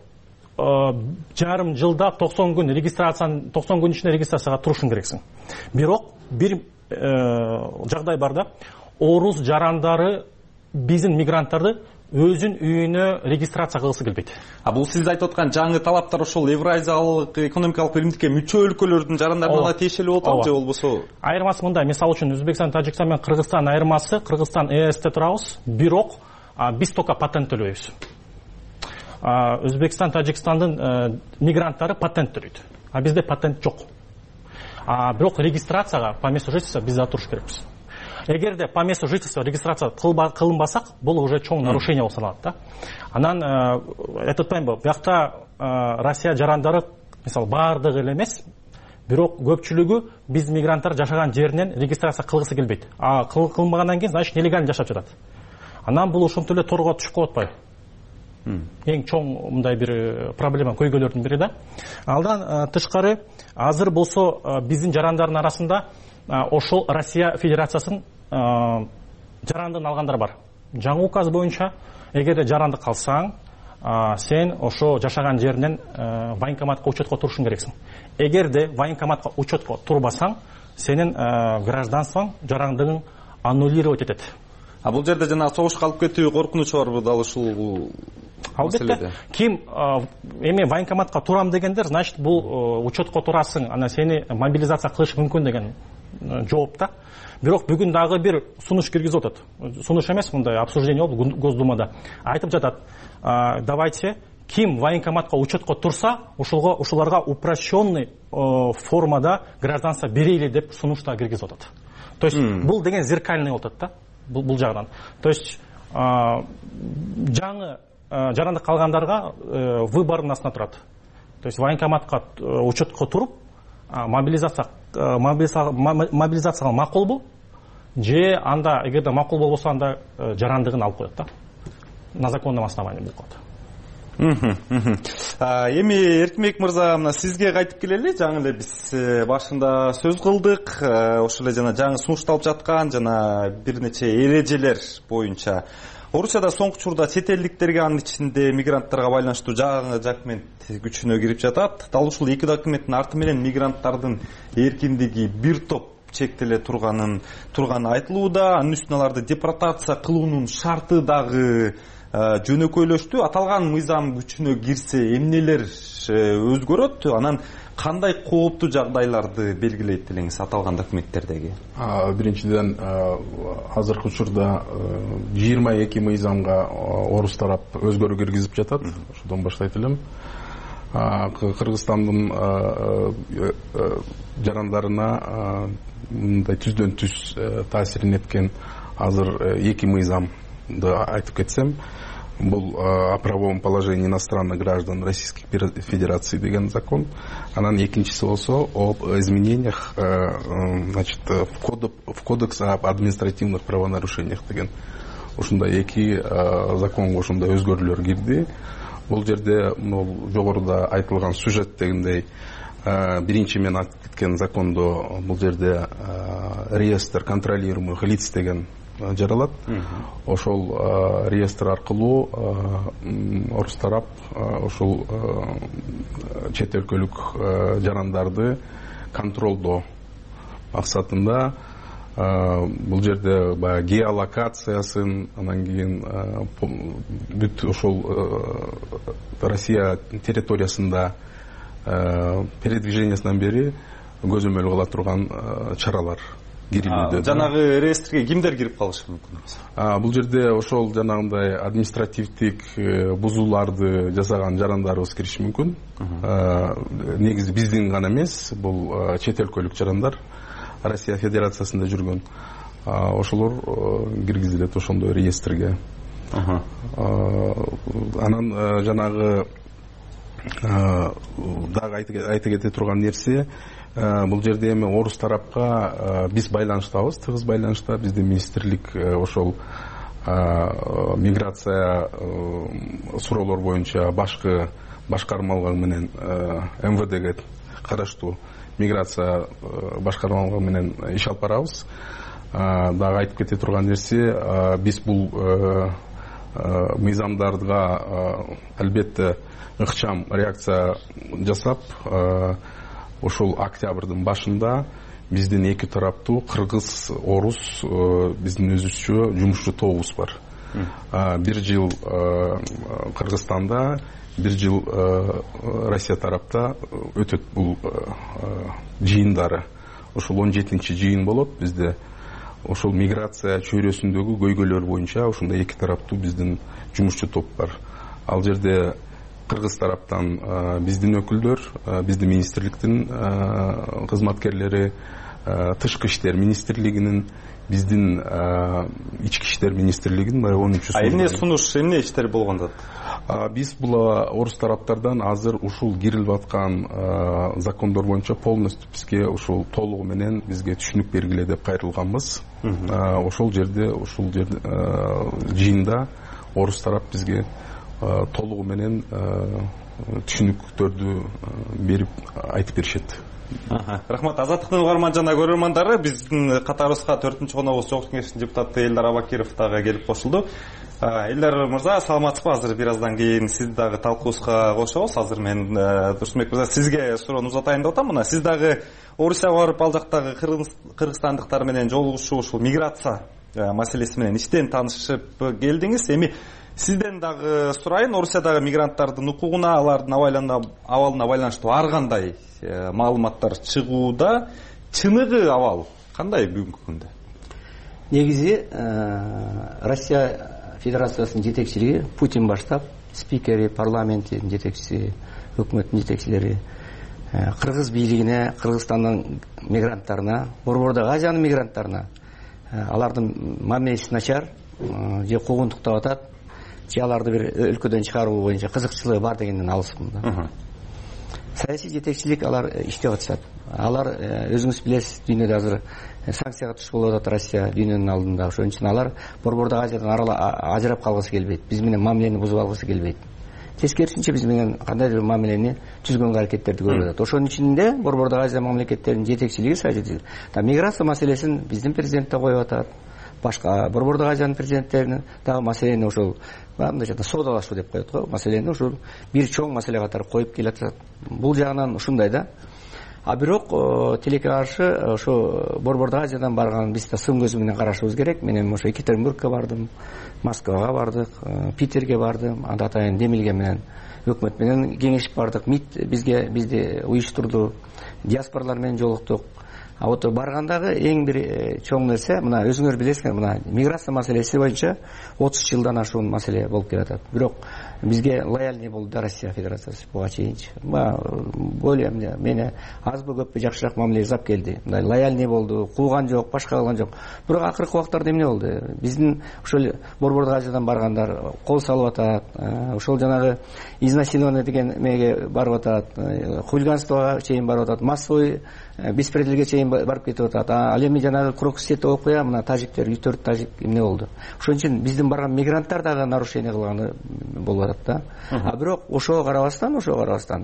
жарым жылда токсон күн регистрацияны токсон күн ичинде регистрацияга турушуң керексиң. Бирок бир жагдай бар да. Орус жарандары биздин мигранттарды өзүн үйүнө регистрация кылгысы келбейт. А бул сиз айтып аткан жаңы талаптар ошол Евразиялык экономикалык биримдикке мүчө өлкөлөрдүн жарандарына тиешелүү болуп атабы же болбосо? Айырмасы мындай, мисалы үчүн Өзбекстан, Тажикстан менен Кыргызстан айырмасы, Кыргызстан э эсте турабыз, бирок биз только патент төлөйбүз. Өзбекстан, Тажикстандын мигранттары патент төлөйт. А бизде патент жок. А бирок регистрацияга по месту жительства биз да туруш керекпиз. Эгерде по месту жительства регистрация кылынбасак, бул уже чоң нарушение болуп саналат да. Анан айтпайм бул бuyakта Россия жарандары мисалы баардыгы эле эмес, бирок көпчүлүгү биз мигранттар жашаган жеринен регистрация кылгысы келбейт. А кылынбагандан кийин значит нелегально жашап жатат. Анан бул ошентип эле торго түшүп калып атпайбы? Эң чоң мындай бир проблема көйгөйлөрдүн бири да. Алдан тышкары азыр болсо биздин жарандардын арасында ошол Россия Федерациясынын жарандын алгандар бар. Жаңы указ боюнча эгерде жаранды калсаң, сен ошо жашаган жеринен военкоматка учетко турушуң керексиң. Эгерде военкоматка учетко турбасаң, сенин гражданствоң, жарандыгың аннулировать этет. А бул жерде жана согушка алып кетүү коркунучу барбы? Дал ушул албетте ким эми военкоматка турам дегендер, значит бул учетко турасың, ана сени мобилизация кылыш мүмкүн деген жооп да. Бирок бүгүн дагы бир сунуш киргизип атат. Сунуш эмес, мындай обсуждение болду Госдумада. Айтып жатат, давайте ким военкоматка учетко турса, ушулга ушуларга упрощенный формада гражданство берели деп сунушта киргизип атат. То есть бул деген зеркальный болот да, бул жагдан. То есть жаңы жарандык калгандарга выбордун астына турат. То есть военкоматка учетко туруп, мобилизация мобилизацияга макулбу же анда эгерде макул болбосо анда жарандыгын алып коет да. На законном основании болуп калат. Эми Эркинбек мырза, мына сизге кайтып келели. Жаңы эле биз башында сөз кылдык, ошол эле жана жаңы сунушталып жаткан жана бир нече эрежелер боюнча Орусияда соңку учурда чет элдиктерге, анын ичинде мигранттарга байланыштуу жаңы документ күчүнө кирип жатат. Дал ушул эки документтин арты менен мигранттардын эркиндиги бир топ чектеле турганын турганы айтылууда. Анын үстүнө аларды депортация кылуунун шарты дагы жөнөкөйлөштү. Аталган мыйзам күчүнө кирсе эмнелер өзгөрөт? Анан кандай кооптуу жагдайларды белгилейт делеңиз аталган документтердеги? Биринчиден, азыркы учурда жыйырма эки мыйзамга орус тарап өзгөрүү киргизип жатат. Ошодон баштайт элем. Кыргызстандын жарандарына мындай түздөн түз таасирин эткен азыр эки мыйзамды айтып кетсем, бул о правовом положении иностранных граждан Российской Федерации деген закон. Анан экинчиси болсо об изменениях, значит, в кодекс об административных правонарушениях деген. Ушундай эки законго ушундай өзгөрүүлөр кирди. Бул жерде жогоруда айтылган сюжет дегендей, биринчи мен айтып кеткен закондо бул жерде реестр контролируемых лиц деген жаралат. Ошол реестр аркылуу орус тарап ошол чет өлкөлүк жарандарды контролдоо максатында бул жерде баягы геолокациясын, анан кийин бүт ошол Россия территориясында передвижениясынан бери көзөмөл кыла турган чаралар кирилүүдө. Жанагы реестрге кимдер кирип калышы мүмкүн? Бул жерде ошол жанагындай административдик бузууларды жасаган жарандарыбыз кириши мүмкүн. Негизи биздин гана эмес, бул чет өлкөлүк жарандар, Россия Федерациясында жүргөн. Ошолор киргизилет ошондой реестрге. Анан жанагы дагы айта кете турган нерсе, бул жерде эми орус тарапка биз байланыштабыз, тыгыз байланышта. Биздин министрлик ошол миграция суроолор боюнча башкы башкармалыгы менен эм вэ дге караштуу миграция башкармалыгы менен иш алып барабыз. Дагы айтып кете турган нерсе, биз бул мыйзамдарга албетте ыкчам реакция жасап, ошол октябрдын башында биздин эки тараптуу кыргыз, орус биздин өзүбүзчө жумушчу тобубуз бар. Бир жыл Кыргызстанда, бир жыл Россия тарапта өтөт бул жыйындары. Ошол он жетинчи жыйын болот бизде. Ошол миграция чөйрөсүндөгү көйгөйлөр боюнча ошондой эки тараптуу биздин жумушчу топ бар. Ал жерде кыргыз тараптан биздин өкүлдөр, биздин министрликтин кызматкерлери, тышкы иштер министрлигинин, биздин ички иштер министрлигинин баягы он үч. Эмне сунуш, эмне иштер болгондо? Биз бул орус тараптардан азыр ушул кирилип аткан закондор боюнча полностью бизге ушул толугу менен бизге түшүнүк бергиле деп кайрылганбыз. Ошол жерде, ушул жерде жыйында орус тарап бизге толугу менен түшүнүктөрдү берип айтып беришет. Рахмат. Азаттыктын угарман жана көрөрмандары, биздин катарыбызга төртүнчү коногубуз Жогорку Кеңештин депутаты Элдар Абакиров дагы келип кошулду. Элдар мырза, саламатсызбы? Азыр бир аздан кийин сизди дагы талкуубузга кошобуз. Азыр мен Турсунбек мырза сизге суроону узатайын деп атам. Мына сиз дагы Орусияга барып, ал жактагы кыргызстандыктар менен жолугушуу, ушул миграция маселеси менен иштен таанышып келдиңиз. Эми Сизден дагы сурайын, Орусиядагы мигранттардын укугуна, алардын абалына байланыштуу ар кандай маалыматтар чыгууда, чыныгы абал кандай бүгүнкү күндө? Негизи Россия Федерациясынын жетекчилиги Путин баштап, спикери, парламенттин жетекчиси, өкмөттүн жетекчилери кыргыз бийлигине, Кыргызстандын мигранттарына, борбордогу Азиянын мигранттарына алардын мамилеси начар, же куугунтуктап атат, же аларды бир өлкөдөн чыгаруу боюнча кызыкчылыгы бар дегенден алысмын. Саясий жетекчилик алар иштеп атышат. Алар өзүңүз билесиз, дүйнөдө азыр санкцияга туш болуп атат Россия дүйнөнүн алдында. Ошон үчүн алар борбордогу Азиядан ажырап калгысы келбейт. Биз менен мамилени бузуп алгысы келбейт. Тескерисинче биз менен кандайдыр бир мамилени түзгөнгө аракеттерди көрүп атат. Ошонун ичинде борбордогу Азия мамлекеттеринин жетекчилиги, саясий миграция маселесин биздин президент да коюп атат. Башка борбордогу Азиянын президенттеринин дагы маселени ошол мындайча соодалашуу деп коет го. Маселени ошол бир чоң маселе катары коюп келатат. Бул жагынан ушундай да. А бирок тилекке каршы ошо борбордогу Азиядан барган биз да сын көзү менен карашыбыз керек. Мен ошо Екатеринбургка бардым, Москвага бардык, Питерге бардым, анда атайын Демилге менен өкмөт менен кеңешип бардык. МИД бизге бизди уюштурду, диаспоралар менен жолуктук. А вот баргандагы эң бир чоң нерсе, мына өзүңөр билесиңер, мына миграция маселеси боюнча отуз жылдан ашуун маселе болуп келатат. Бирок бизге лояльный болду да Россия Федерациясы буга чейинчи. Более мени азбы көппү жакшыраак мамиле жасап келди. Мындай лояльный болду, кууган жок, башка кылган жок. Бирок акыркы убактарда эмне болду? Биздин ошол борбордогу Азиядан баргандар кол салып атат, ошол жанагы изнасилование деген меге барып атат, хулиганствого чейин барып атат, массовый беспределге чейин барып кетип атат. Ал эми жанагы Крокусте окуя, мына тажиктер, төрт тажик эмне болду? Ошон үчүн биздин барган мигранттар дагы нарушение кылганы болуп атат да. А бирок ошого карабастан, ошого карабастан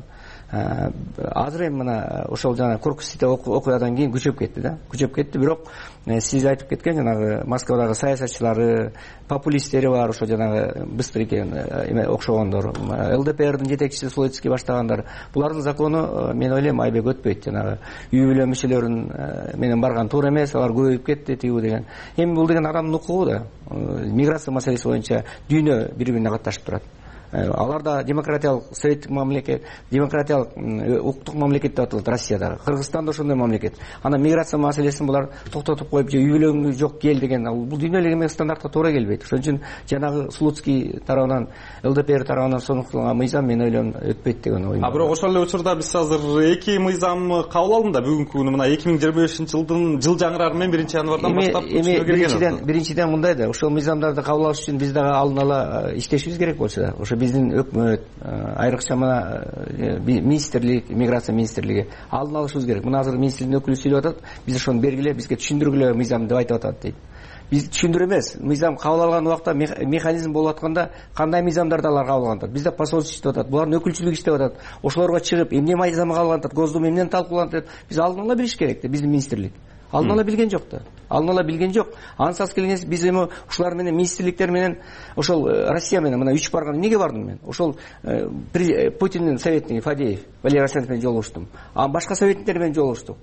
азыр эми мына ошол жана Крокусте окуядан кийин күчөп кетти да. Күчөп кетти, бирок сиз айтып кеткен жанагы Москвадагы саясатчылары, популисттери бар, ошо жанагы быстрыйке эме окшогондор, ЛДПРдин жетекчиси Слоцкий баштагандар. Булардын закону мен ойлойм айбек өтпөйт. Жанагы үй бүлө мүчөлөрүн менен барган туура эмес, алар көбөйүп кетти тигүү деген. Эми бул деген адамдын укугу да. Миграция маселеси боюнча дүйнө бири-бирине катташып турат. Аларда демократиялык советтик мамлекет, демократиялык укуктук мамлекет деп аталат Россиядагы. Кыргызстанда ошондой мамлекет. Ана миграция маселесин булар токтотуп коюп, же үй бүлөң жок кел деген, бул дүйнөлүк эмес стандартка туура келбейт. Ошон үчүн жанагы Слуцкий тарабынан, ЛДПР тарабынан сонукталган мыйзам мен ойлойм өтпөйт деген оюм. А бирок ошол эле учурда биз азыр эки мыйзам кабыл алынды да бүгүнкү күнү, мына эки миң жыйырма бешинчи жылдын жыл жаңырары менен биринчи январдан баштап күчүнө кирген. Биринчиден биринчиден мындай да, ошол мыйзамдарды кабыл алыш үчүн биз дагы алдын ала иштешибиз керек болчу да. Ошо биздин өкмөт, айрыкча мына министрлик, миграция министрлиги алдын алышыбыз керек. Мына азыр министрликтин өкүлү сүйлөп атат, биз ошону бергиле, бизге түшүндүргүлө мыйзам деп айтып атат дейт. Биз түшүндүрө эмес, мыйзам кабыл алган убакта механизм болуп атканда кандай мыйзамдарды алар кабыл алган атат? Бизде посольство иштеп атат, булардын өкүлчүлүгү иштеп атат. Ошолорго чыгып, эмне мыйзам кабыл алган атат, Госдума эмнени талкууланат деп биз алдын ала билиш керек да, биздин министрлик. Алдын ала билген жок да. Алдын ала билген жок. Ансас келгенде биз эми ушулар менен министрликтер менен ошол Россия менен мына үч барган. Эмнеге бардым мен? Ошол Путиндин советниги Фадеев, Валерий Александрович менен жолугуштум. А башка советниктер менен жолугуштук.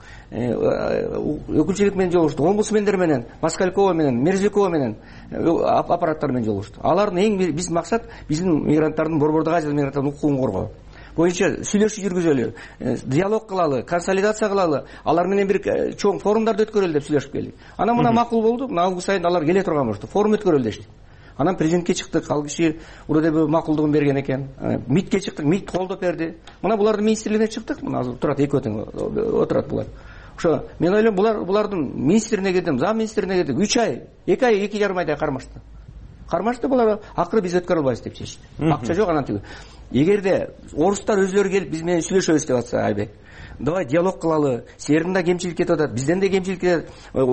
Өкүлчүлүк менен жолугуштук. Омбудсмендер менен, Москалькова менен, Мерзлякова менен аппараттар менен жолугуштук. Алардын эң биз максат биздин мигранттардын, борбордогу Азия мигранттардын укугун коргоо боюнча сүйлөшүү жүргүзөлү, диалог кылалы, консолидация кылалы, алар менен бир чоң форумдарды өткөрөлү деп сүйлөшүп келдик. Анан мына макул болду, мына август айында алар келе турган болушту, форум өткөрөлү дештик. Анан президентке чыктык, ал киши уродебе макулдугун берген экен. МИДке чыктык, МИД колдоп берди. Мына булардын министрлигине чыктык, мына азыр турат экөө тең отурат булар. Ошо мен ойлойм, булар булардын министрине кирдим, зам министрине кирдик, үч ай, эки ай, эки жарым айдай кармашты. Кармашты булар, акыры биз өткөрө албайбыз деп чечти. Акча жок анан тиги. Эгерде орустар өзлөрү келип биз менен сүйлөшөбүз деп атса, айбек, давай диалог кылалы, силердин да кемчилик кетип атат, бизден да кемчилик кетет,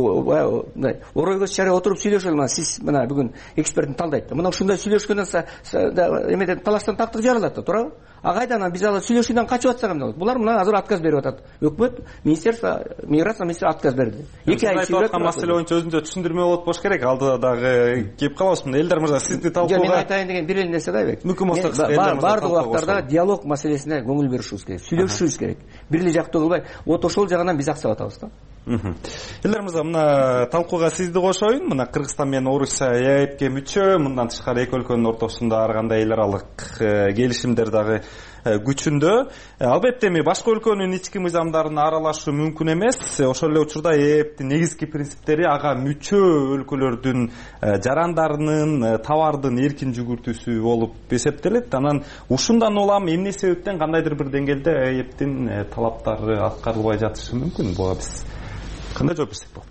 орой көз чарай отуруп сүйлөшөлү. Мына сиз мына бүгүн экспертин талдайт. Мына ушундай сүйлөшкөндөн эмеден талаштан тактык жарылат да, туурабы? А кайдан биз ал сүйлөшүүдөн качып атсак эмне болот? Булар мына азыр отказ берип атат. Өкмөт, министерство, миграция министрлиги отказ берди. эки ай сүйлөп аткан маселе боюнча өзүнчө түшүндүрмө болот болуш керек. Алдыда дагы кеп калабызбы? Элдар мырза, сизди талкууга. Мен айтайын деген бир эле нерсе да, айбек. Мүмкүн болсо Элдар мырза бардык убактарда диалог маселесине көңүл беришибиз керек. Сүйлөшүшүбүз керек. Бир эле жактуу кылбай, вот ошол жагынан биз аксап атабыз да. Элдер мырза, мына талкууга сизди кошоюн. Мына Кыргызстан менен Орусия ЭЭПке мүчө, мындан тышкары эки өлкөнүн ортосунда ар кандай эл аралык келишимдер дагы күчүндө. Албетте эми башка өлкөнүн ички мыйзамдарына аралашуу мүмкүн эмес. Ошол эле учурда ЭЭПтин негизги принциптери ага мүчө өлкөлөрдүн жарандарынын, товардын эркин жүгүртүүсү болуп эсептелет. Анан ушундан улам эмне себептен кандайдыр бир деңгээлде ЭЭПтин талаптары аткарылбай жатышы мүмкүн? Буга биз кандай жооп берсек болот?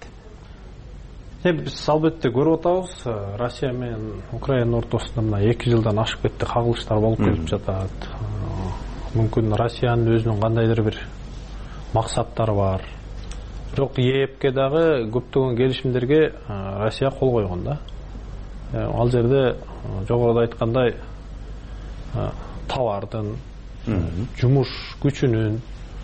Биз албетте көрүп атабыз, Россия менен Украина ортосунда мына эки жылдан ашып кетти кагылыштар болуп келип жатат. Мүмкүн Россиянын өзүнүн кандайдыр бир максаттары бар. Бирок ЭЭПке дагы көптөгөн келишимдерге Россия кол койгон да. Ал жерде жогоруда айткандай товардын, жумуш күчүнүн,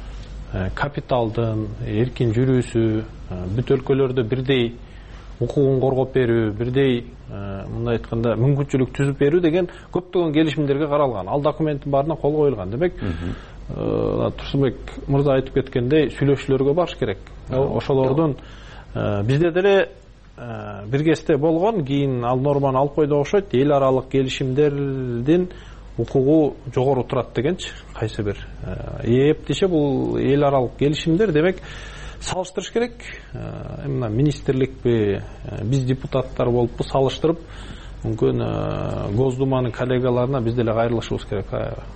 капиталдын эркин жүрүүсү, бүт өлкөлөрдө бирдей укугун коргоп берүү, бирдей мындай айтканда мүмкүнчүлүк түзүп берүү деген көптөгөн келишимдерге каралган. Ал документтин баарына кол коюлган. Демек, Турсунбек мырза айтып кеткендей, сүйлөшүүлөргө барыш керек. Ошолордун бизде деле бир кезде болгон, кийин ал норманы алып койду окшойт. Эл аралык келишимдердин укугу жогору турат дегенчи, кайсы бир ЭЭП десе бул эл аралык келишимдер. Демек, салыштырыш керек. Мына министрликпи, биз депутаттар болуппу салыштырып, мүмкүн Госдуманын коллегаларына биз деле кайрылышыбыз керек.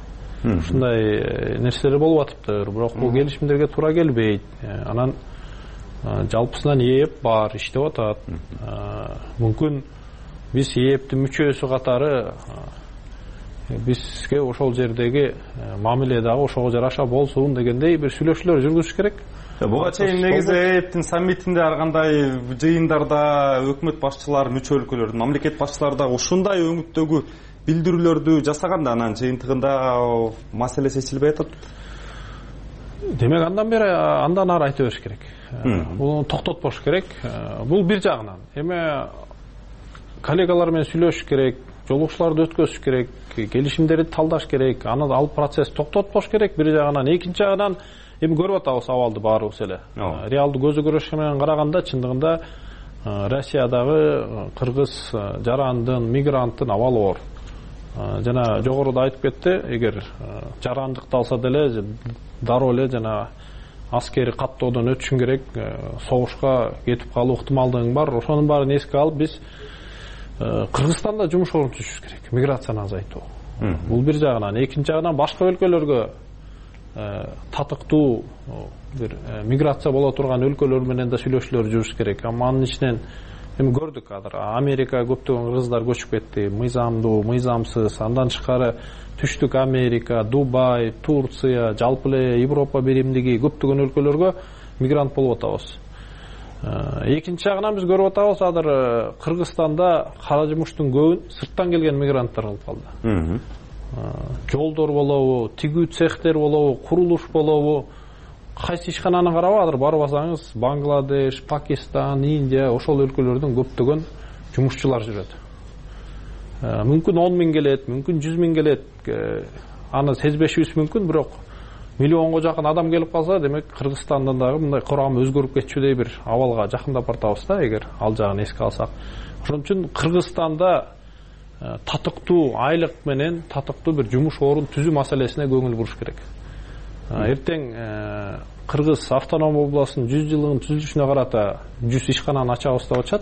Ушундай нерселер болуп атыптыр, бирок бул келишимдерге туура келбейт. Анан жалпысынан ЭЭП бар, иштеп атат. Мүмкүн биз ЭЭПтин мүчөсү катары бизге ошол жердеги мамиле дагы ошого жараша болсун дегендей бир сүйлөшүүлөр жүргүзүш керек. Буга чейин негизи ЭЭПтин саммитинде ар кандай жыйындарда өкмөт башчылары, мүчө өлкөлөрдүн мамлекет башчылары дагы ушундай өңүттөгү билдирүүлөрдү жасаганда, анан жыйынтыгында маселе чечилбей атат. Демек, андан бери андан ары айта бериш керек. Буну токтотпош керек. Бул бир жагынан. Эми коллегалар менен сүйлөшүш керек, жолугушууларды өткөзүш керек, келишимдерди талдаш керек, аны ал процесс токтотпош керек бир жагынан. Экинчи жагынан эми көрүп атабыз абалды баарыбыз эле. Реалдуу көзү көрүш менен караганда чындыгында Россиядагы кыргыз жарандын, мигранттын абалы оор. Жана жогоруда айтып кетти, эгер жарандыкты алса деле дароо эле жана аскери каттоодон өтүшүң керек, согушка кетип калуу ыктымалдыгың бар. Ошонун баарын эске алып биз Кыргызстанда жумуш орун түзүш керек, миграцияны азайтуу. Бул бир жагынан. Экинчи жагынан башка өлкөлөргө татыктуу бир миграция боло турган өлкөлөр менен да сүйлөшүүлөр жүрүш керек. Анын ичинен эми көрдүк азыр Америка көптөгөн кыргыздар көчүп кетти, мыйзамдуу, мыйзамсыз. Андан тышкары Түштүк Америка, Дубай, Турция, жалпы эле Европа биримдиги көптөгөн өлкөлөргө мигрант болуп атабыз. Экинчи жагынан биз көрүп атабыз, азыр Кыргызстанда кара жумуштун көбүн сырттан келген мигранттар кылып калды. Жолдор болобу, тигүү цехтер болобу, курулуш болобу, кайсы ишкананы карап азыр барбасаңыз, Бангладеш, Пакистан, Индия, ошол өлкөлөрдөн көптөгөн жумушчулар жүрөт. Мүмкүн он миң келет, мүмкүн жүз миң келет, аны сезбешибиз мүмкүн, бирок миллионго жакын адам келип калса, демек Кыргызстандан дагы мындай курамы өзгөрүп кетчүдөй бир абалга жакындап бартабыз да, эгер ал жагын эске алсак. Ошон үчүн Кыргызстанда татыктуу айлык менен татыктуу бир жумуш орун түзүү маселесине көңүл буруш керек. Эртең Кыргыз автоном областынын жүз жылдыгын түзүлүшүнө карата жүз ишкананы ачабыз деп атышат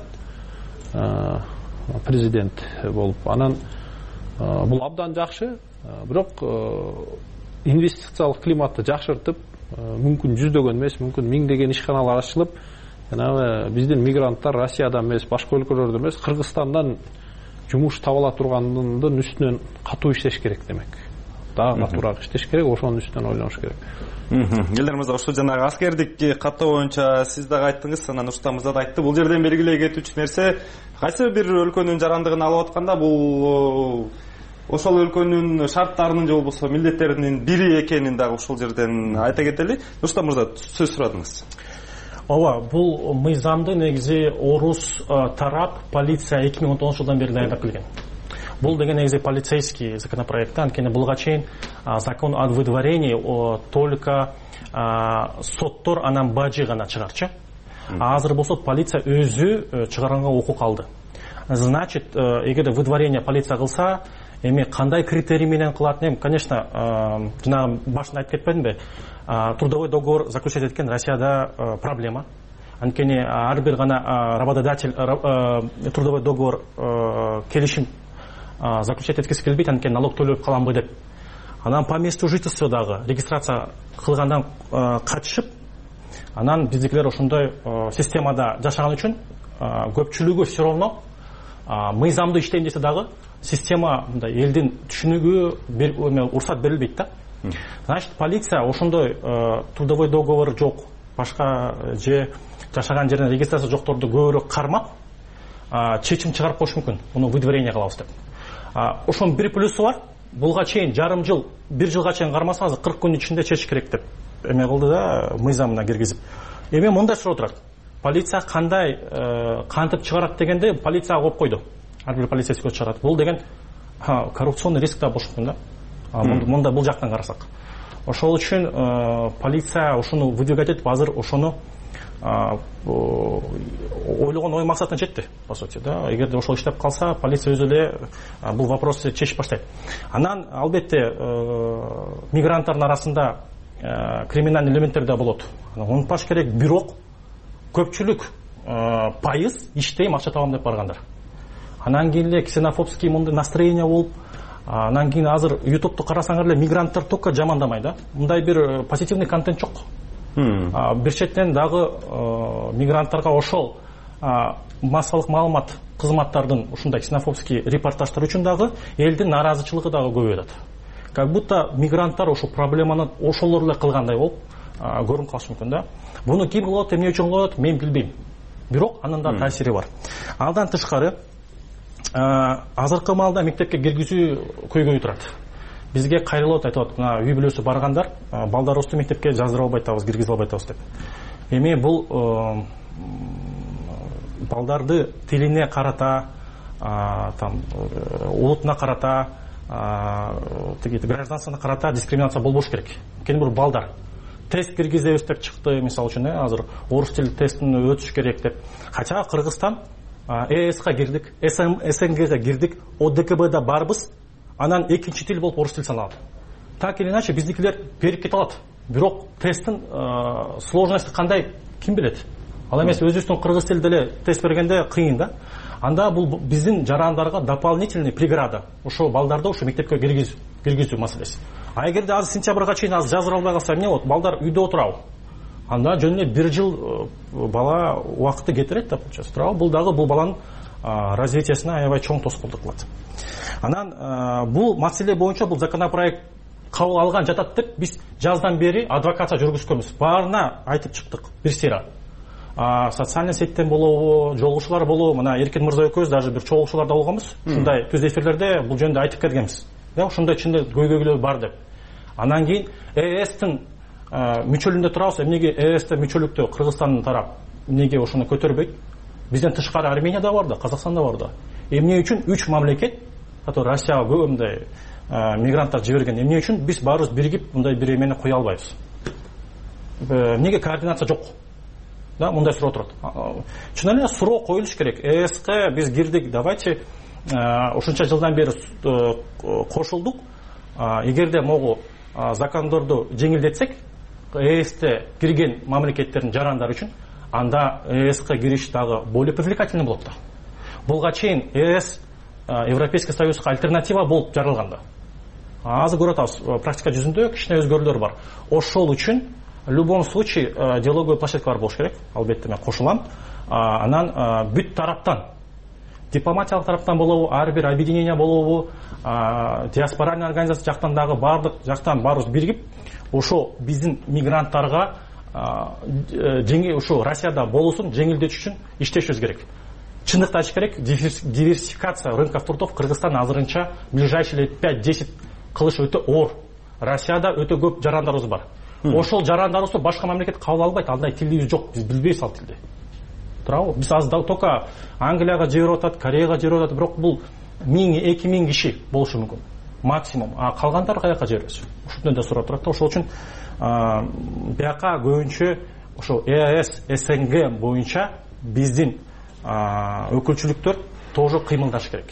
президент болуп. Анан бул абдан жакшы, бирок инвестициялык климатты жакшыртып, мүмкүн жүздөгөн эмес, мүмкүн миңдеген ишканалар ачылып, жанагы биздин мигранттар Россиядан эмес, башка өлкөлөрдөн эмес, Кыргызстандан жумуш табыла тургандын үстүнөн катуу иштеш керек демек. Дагы катуураак иштеш керек, ошонун үстүнөн ойлонуш керек. Элдер мырза, ошо жанагы аскердик каттоо боюнча сиз дагы айттыңыз, анан Рустам мырза да айтты. Бул жерден белгилей кетүүчү нерсе, кайсы бир өлкөнүн жарандыгын алып атканда бул ошол өлкөнүн шарттарынын же болбосо милдеттеринин бири экенин дагы ушул жерден айта кетели. Рустам мырза, сөз сурадыңыз. Ооба, бул мыйзамды негизи орус тарап полиция эки миң он тогузунчу жылдан бери даярдап келген. Бул деген негизи полицейский законопроект, анткени булга чейин закон о выдворении только соттор анан бажы гана чыгарчы. азыр болсо полиция өзү чыгарганга укук алды. Значит, эгерде выдворение полиция кылса, эми кандай критерий менен кылат? Эми, конечно, жанагы башында айтып кетпедимби? Трудовой договор заключать эткен Россияда проблема. Анткени ар бир гана работодатель трудовой договор келишим заключать эткиси келбейт, анткени налог төлөп каламбы деп. Анан по месту жительства дагы регистрация кылгандан качышып, анан биздикилер ошондой системада жашаган үчүн көпчүлүгү все равно мыйзамды иштейм десе дагы система мындай элдин түшүнүгү уруксат берилбейт да. Значит, полиция ошондой трудовой договор жок, башка же жашаган жеринен регистрация жокторду көбүрөөк кармап чечим чыгарып коюш мүмкүн. Муну выдворение кылабыз деп. Ошонун бир плюсу бар. Булга чейин жарым жыл, бир жылга чейин кармасаңыз кырк күн ичинде чечиш керек деп эме кылды да, мыйзамына киргизип. Эми мындай суроо турат. Полиция кандай кантип чыгарат дегенде полицияга коюп койду. Ар бир полицейский чыгарат. Бул деген коррупционный риск да болушу мүмкүн да. Мында бул жактан карасак. Ошол үчүн полиция ошону выдвигать этип, азыр ошону ойлогон ой максатына жетти, по сути, да. Эгерде ошол иштеп калса, полиция өзү эле бул вопросту чечип баштайт. Анан албетте мигранттардын арасында криминалдык элементтер да болот. Унутпаш керек, бирок көпчүлүк пайыз иштейм, акча табам деп баргандар. Анан кийин эле ксенофобский мындай настроение болуп, анан кийин азыр ютубту карасаңар эле мигранттар только жамандамай да. Мындай бир позитивный контент жок. Бир четтен дагы мигранттарга ошол массалык маалымат кызматтардын ушундай ксенофобский репортаждар үчүн дагы элдин нааразычылыгы дагы көбөйүп атат. Как будто мигранттар ошол проблеманы ошолор эле кылгандай болуп көрүнүп калышы мүмкүн да. Буну ким кылат, эмне үчүн кылат, мен билбейм. Бирок анын да таасири бар. Алдан тышкары азыркы маалда мектепке киргизүү көйгөй турат. Бизге кайрылып айтып атат, үй бүлөсү баргандар, балдарыбызды мектепке жаздыра албай атабыз, киргизе албай атабыз деп. Эми бул балдарды тилине карата, там улутуна карата, гражданствосуна карата дискриминация болбош керек. Кени бир балдар тест киргизебиз деп чыкты, мисалы үчүн, азыр орус тили тестин өтүш керек деп. Кача Кыргызстан ЭСК кирдик, СНГга кирдик, ОДКБда барбыз, анан экинчи тил болуп орус тил саналат. Так или иначе биздикилер берип кете алат. Бирок тесттин сложности кандай ким билет? Ал эмес өзүбүздүн кыргыз тилде эле тест бергенде кыйын да. Анда бул биздин жарандарга дополнительный преграда. Ошо балдарды ошо мектепке киргизүү, киргизүү маселеси. А эгерде азыр сентябрга чейин азыр жаздыра албай калса эмне болот? Балдар үйдө отурабы? Анда жөн эле бир жыл бала убакытты кетирет да, получается. Туурабы? Бул дагы бул баланын развитиясына аябай чоң тоскоолдук кылат. Анан бул маселе боюнча бул законопроект кабыл алган жатат деп биз жаздан бери адвокация жүргүзгөнбүз. Баарына айтып чыктык бир сыйра. Социальный сеттен болобу, жолугушуулар болобу, мына Эркин мырза экөөбүз даже бир чогулушууларда болгонбуз. Ушундай түз эфирлерде бул жөнүндө айтып келгенбиз. Да, ушундай чында көйгөйлөр бар деп. Анан кийин ЭСтин мүчөлүндө турабыз. Эмнеге ЭСте мүчөлүктө Кыргызстандын тарап эмнеге ошону көтөрбөйт? Бизден тышкары Арменияда бар да, Казакстанда бар да. Эмне үчүн үч мамлекет, который Россияга көп мындай мигранттар жиберген, эмне үчүн биз баарыбыз биригип мындай бир эмени кое албайбыз? Эмнеге координация жок? Да, мындай суроо турат. Чын эле суроо коюлуш керек. ЭСК биз кирдик, давайте ушунча жылдан бери кошулдук. Эгерде могу закондорду жеңилдетсек, ЭСте кирген мамлекеттердин жарандары үчүн, анда ЭСК кириш дагы более привлекательный болот да. Булга чейин ЭС Европейский Союзга альтернатива болуп жаралган да. Азыр көрүп атабыз, практика жүзүндө кичине өзгөрүүлөр бар. Ошол үчүн в любом случае диалоговый площадкалар болуш керек. Албетте мен кошулам. Анан бүт тараптан, дипломатиялык тараптан болобу, ар бир объединение болобу, диаспоральный организация жактан дагы баардык жактан баарыбыз биригип, ошо биздин мигранттарга жеңил ошо Россияда болуусун жеңилдетиш үчүн иштешибиз керек. Чындыкты айтыш керек, диверсификация рынков трудов Кыргызстан азырынча ближайшие пять-десять кылыш өтө оор. Россияда өтө көп жарандарыбыз бар. Ошол жарандарыбызды башка мамлекет кабыл албайт, андай тилибиз жок, биз билбейбиз ал тилди. Туурабы? Биз азыр только Англияга жиберип атат, Кореяга жиберип атат, бирок бул миң, эки миң киши болушу мүмкүн. Максимум. А калгандары каяка жиберебиз? Ушундай да суроо турат. Ошол үчүн бияка көбүнчө ошол э эс снг боюнча биздин өкүлчүлүктөр тоже кыймылдашы керек.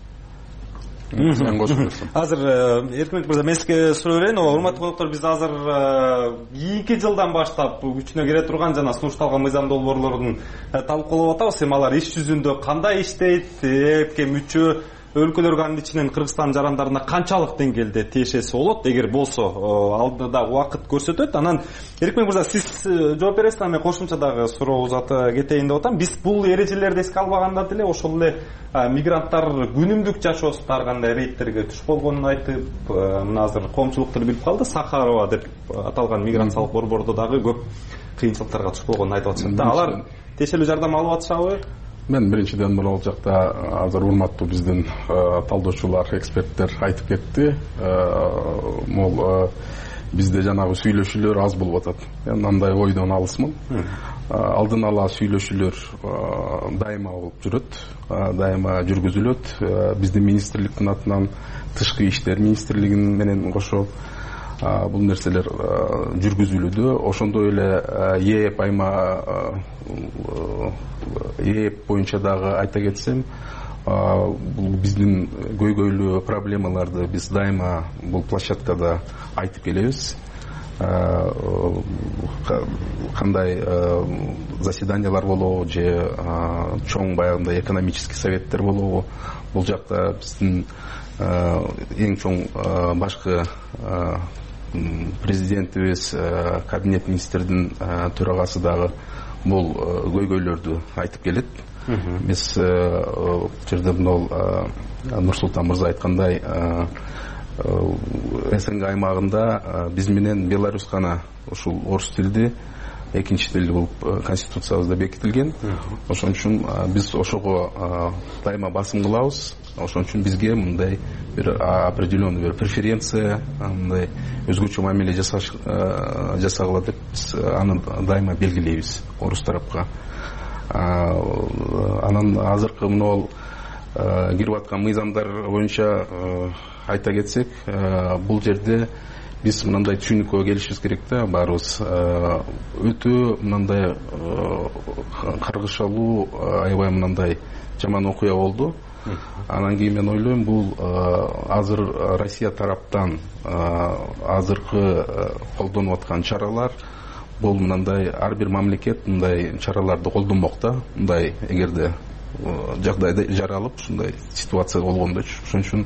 Азыр Эркинбек мырза, мен сизге суроо берейин. Урматтуу коноктор, биз азыр кийинки жылдан баштап күчүнө кире турган жана сунушталган мыйзам долбоорлорун талкуулап атабыз. Эми алар иш жүзүндө кандай иштейт, эпке мүчө өлкөлөргө анын ичинен Кыргызстан жарандарына канчалык деңгээлде тиешеси болот, эгер болсо алдыда убакыт көрсөтөт. Анан Эркинбек мырза, сиз жооп бересиз, анан мен кошумча дагы суроо узата кетейин деп атам. Биз бул эрежелерди эске албаганда деле ошол эле мигранттар күнүмдүк жашоосунда ар кандай рейдтерге туш болгонун айтып, мына азыр коомчулуктар билип калды, Сахарова деп аталган миграциялык борбордо дагы көп кыйынчылыктарга туш болгонун айтып атышат. Алар тиешелүү жардам алып атышабы? Мен биринчиден бул жакта азыр урматтуу биздин талдоочулар, эксперттер айтып кетти. Могул бизде жанагы сүйлөшүүлөр аз болуп атат. Мен андай ойдон алысмын. Алдын ала сүйлөшүүлөр дайыма болуп жүрөт, дайыма жүргүзүлөт. Биздин министрликтин атынан тышкы иштер министрлигинин менен кошо бул нерселер жүргүзүлүүдө. Ошондой эле ЕЭП айма ЕЭП боюнча дагы айта кетсем, бул биздин көйгөйлүү проблемаларды биз дайыма бул площадкада айтып келебиз. Кандай заседаниялар болобу же чоң баягындай экономический советтер болобу, бул жакта биздин эң чоң башкы президентибиз, кабинет министрдин төрагасы дагы бул көйгөйлөрдү айтып келет. Биз жерде мынау Нурсултан мырза айткандай, СНГ аймагында биз менен Беларусь гана ушул орус тилди экинчи тил болуп конституциябызда бекитилген. Ошон үчүн биз ошого дайыма басым кылабыз. Ошон үчүн бизге мындай бир определенный бир преференция, мындай өзгөчө мамиле жасагыла деп аны дайыма белгилейбиз орус тарапка. Анан азыркы мынау кирип аткан мыйзамдар боюнча айта кетсек, бул жерде биз мындай түшүнүккө келишибиз керек да, баарыбыз өтө мындай каргышалуу, аябай мындай жаман окуя болду. Анан кийин мен ойлойм, бул азыр Россия тараптан азыркы колдонуп аткан чаралар, бул мындай ар бир мамлекет мындай чараларды колдонмок да. Мындай эгерде жагдайда жаралып, ушундай ситуация болгондочу. Ошон үчүн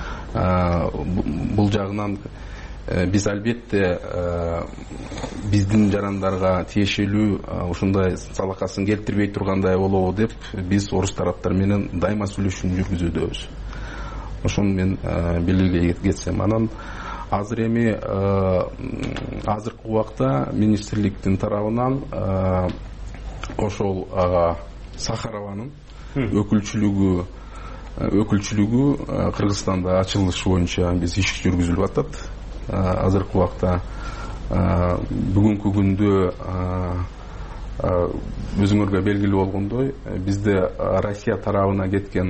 бул жагынан биз албетте биздин жарандарга тиешелүү ушундай салакасын келтирбей тургандай болобу деп биз орус тараптар менен дайыма сүйлөшүүнү жүргүзүүдөбүз. Ошону мен белгилей кетсем. Анан азыр эми азыркы убакта министрликтин тарабынан ошол Сахарованын өкүлчүлүгү өкүлчүлүгү Кыргызстанда ачылыш боюнча биз иш жүргүзүлүп атат. Азыркы убакта бүгүнкү күндө өзүңөргө белгилүү болгондой, бизде Россия тарабына кеткен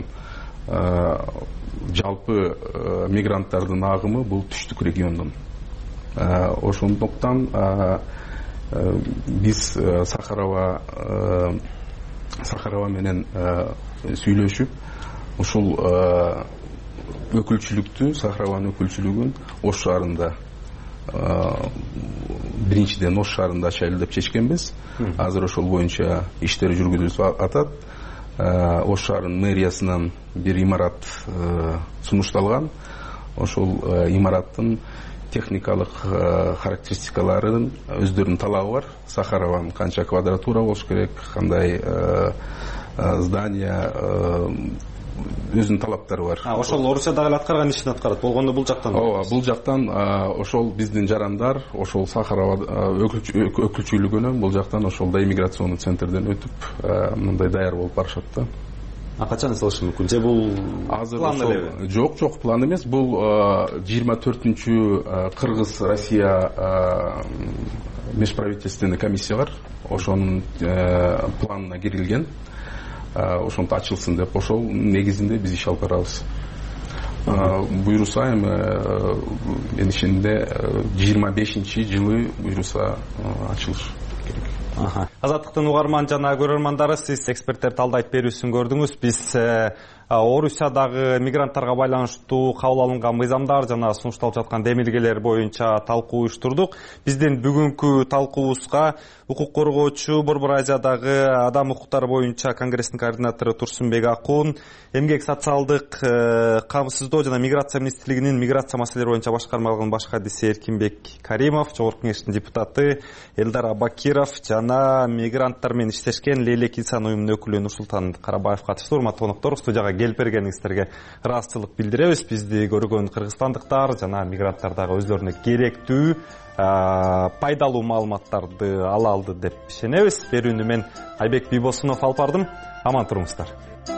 жалпы мигранттардын агымы бул түштүк региондон. Ошондуктан биз Сахарова Сахарова менен сүйлөшүп, ушул өкүлчүлүктү, Сахарованын өкүлчүлүгүн Ош шаарында биринчиден Ош шаарында ачайлы деп чечкенбиз. Азыр ошол боюнча иштер жүргүзүлүп атат. Ош шаарынын мэриясынан бир имарат сунушталган. Ошол имараттын техникалык характеристикаларын өздөрүнүн талабы бар. Сахарованын канча квадратура болуш керек, кандай здание, өзүнүн талаптары бар. Ошол Орусияда дагы аткарган ишин аткарат. Болгондо бул жактан. Ооба, бул жактан ошол биздин жарандар, ошол Сахарова өкүлчүлүгүнөн бул жактан ошол иммиграционный центрден өтүп, мындай даяр болуп барышат да. А качан эсилиши мүмкүн? Же бул план элеби? Жок, жок, план эмес. Бул жыйырма төртүнчү Кыргыз Россия межправительственный комиссия бар. Ошонун планына кирилген. Ошонто ачылсын деп, ошол негизинде биз иш алып барабыз. Буйруса эми менин ишинде жыйырма бешинчи жылы буйруса ачылыш керек. Азаттыктын угарман жана көрөрмандары, сиз эксперттерди талдайт берүүсүн көрдүңүз. Биз Орусиядагы мигранттарга байланыштуу кабыл алынган мыйзамдар жана сунушталып жаткан демилгелер боюнча талкуу уюштурдук. Биздин бүгүнкү талкуубузга укук коргоочу, Борбор Азиядагы адам укуктары боюнча Конгресстин координатору Турсунбек Акун, эмгек социалдык камсыздоо жана миграция министрлигинин миграция маселелери боюнча башкарма алган баш кадиси Эркинбек Каримов, Жогорку Кеңештин депутаты Элдар Абакиров жана мигранттар менен иштешкен Лейлек инсан уюмунун өкүлү Нурсултан Карабаев катыштуу. Урматтуу коноктор, студияга келип бергениңиздерге ыраазычылык билдиребиз. Бизди көргөн кыргызстандыктар жана мигранттар дагы өздөрүнө керектүү пайдалуу маалыматтарды ала алды деп ишенебиз. Берүүнү мен Айбек Бийбосунов алып бардым. Аман туруңуздар.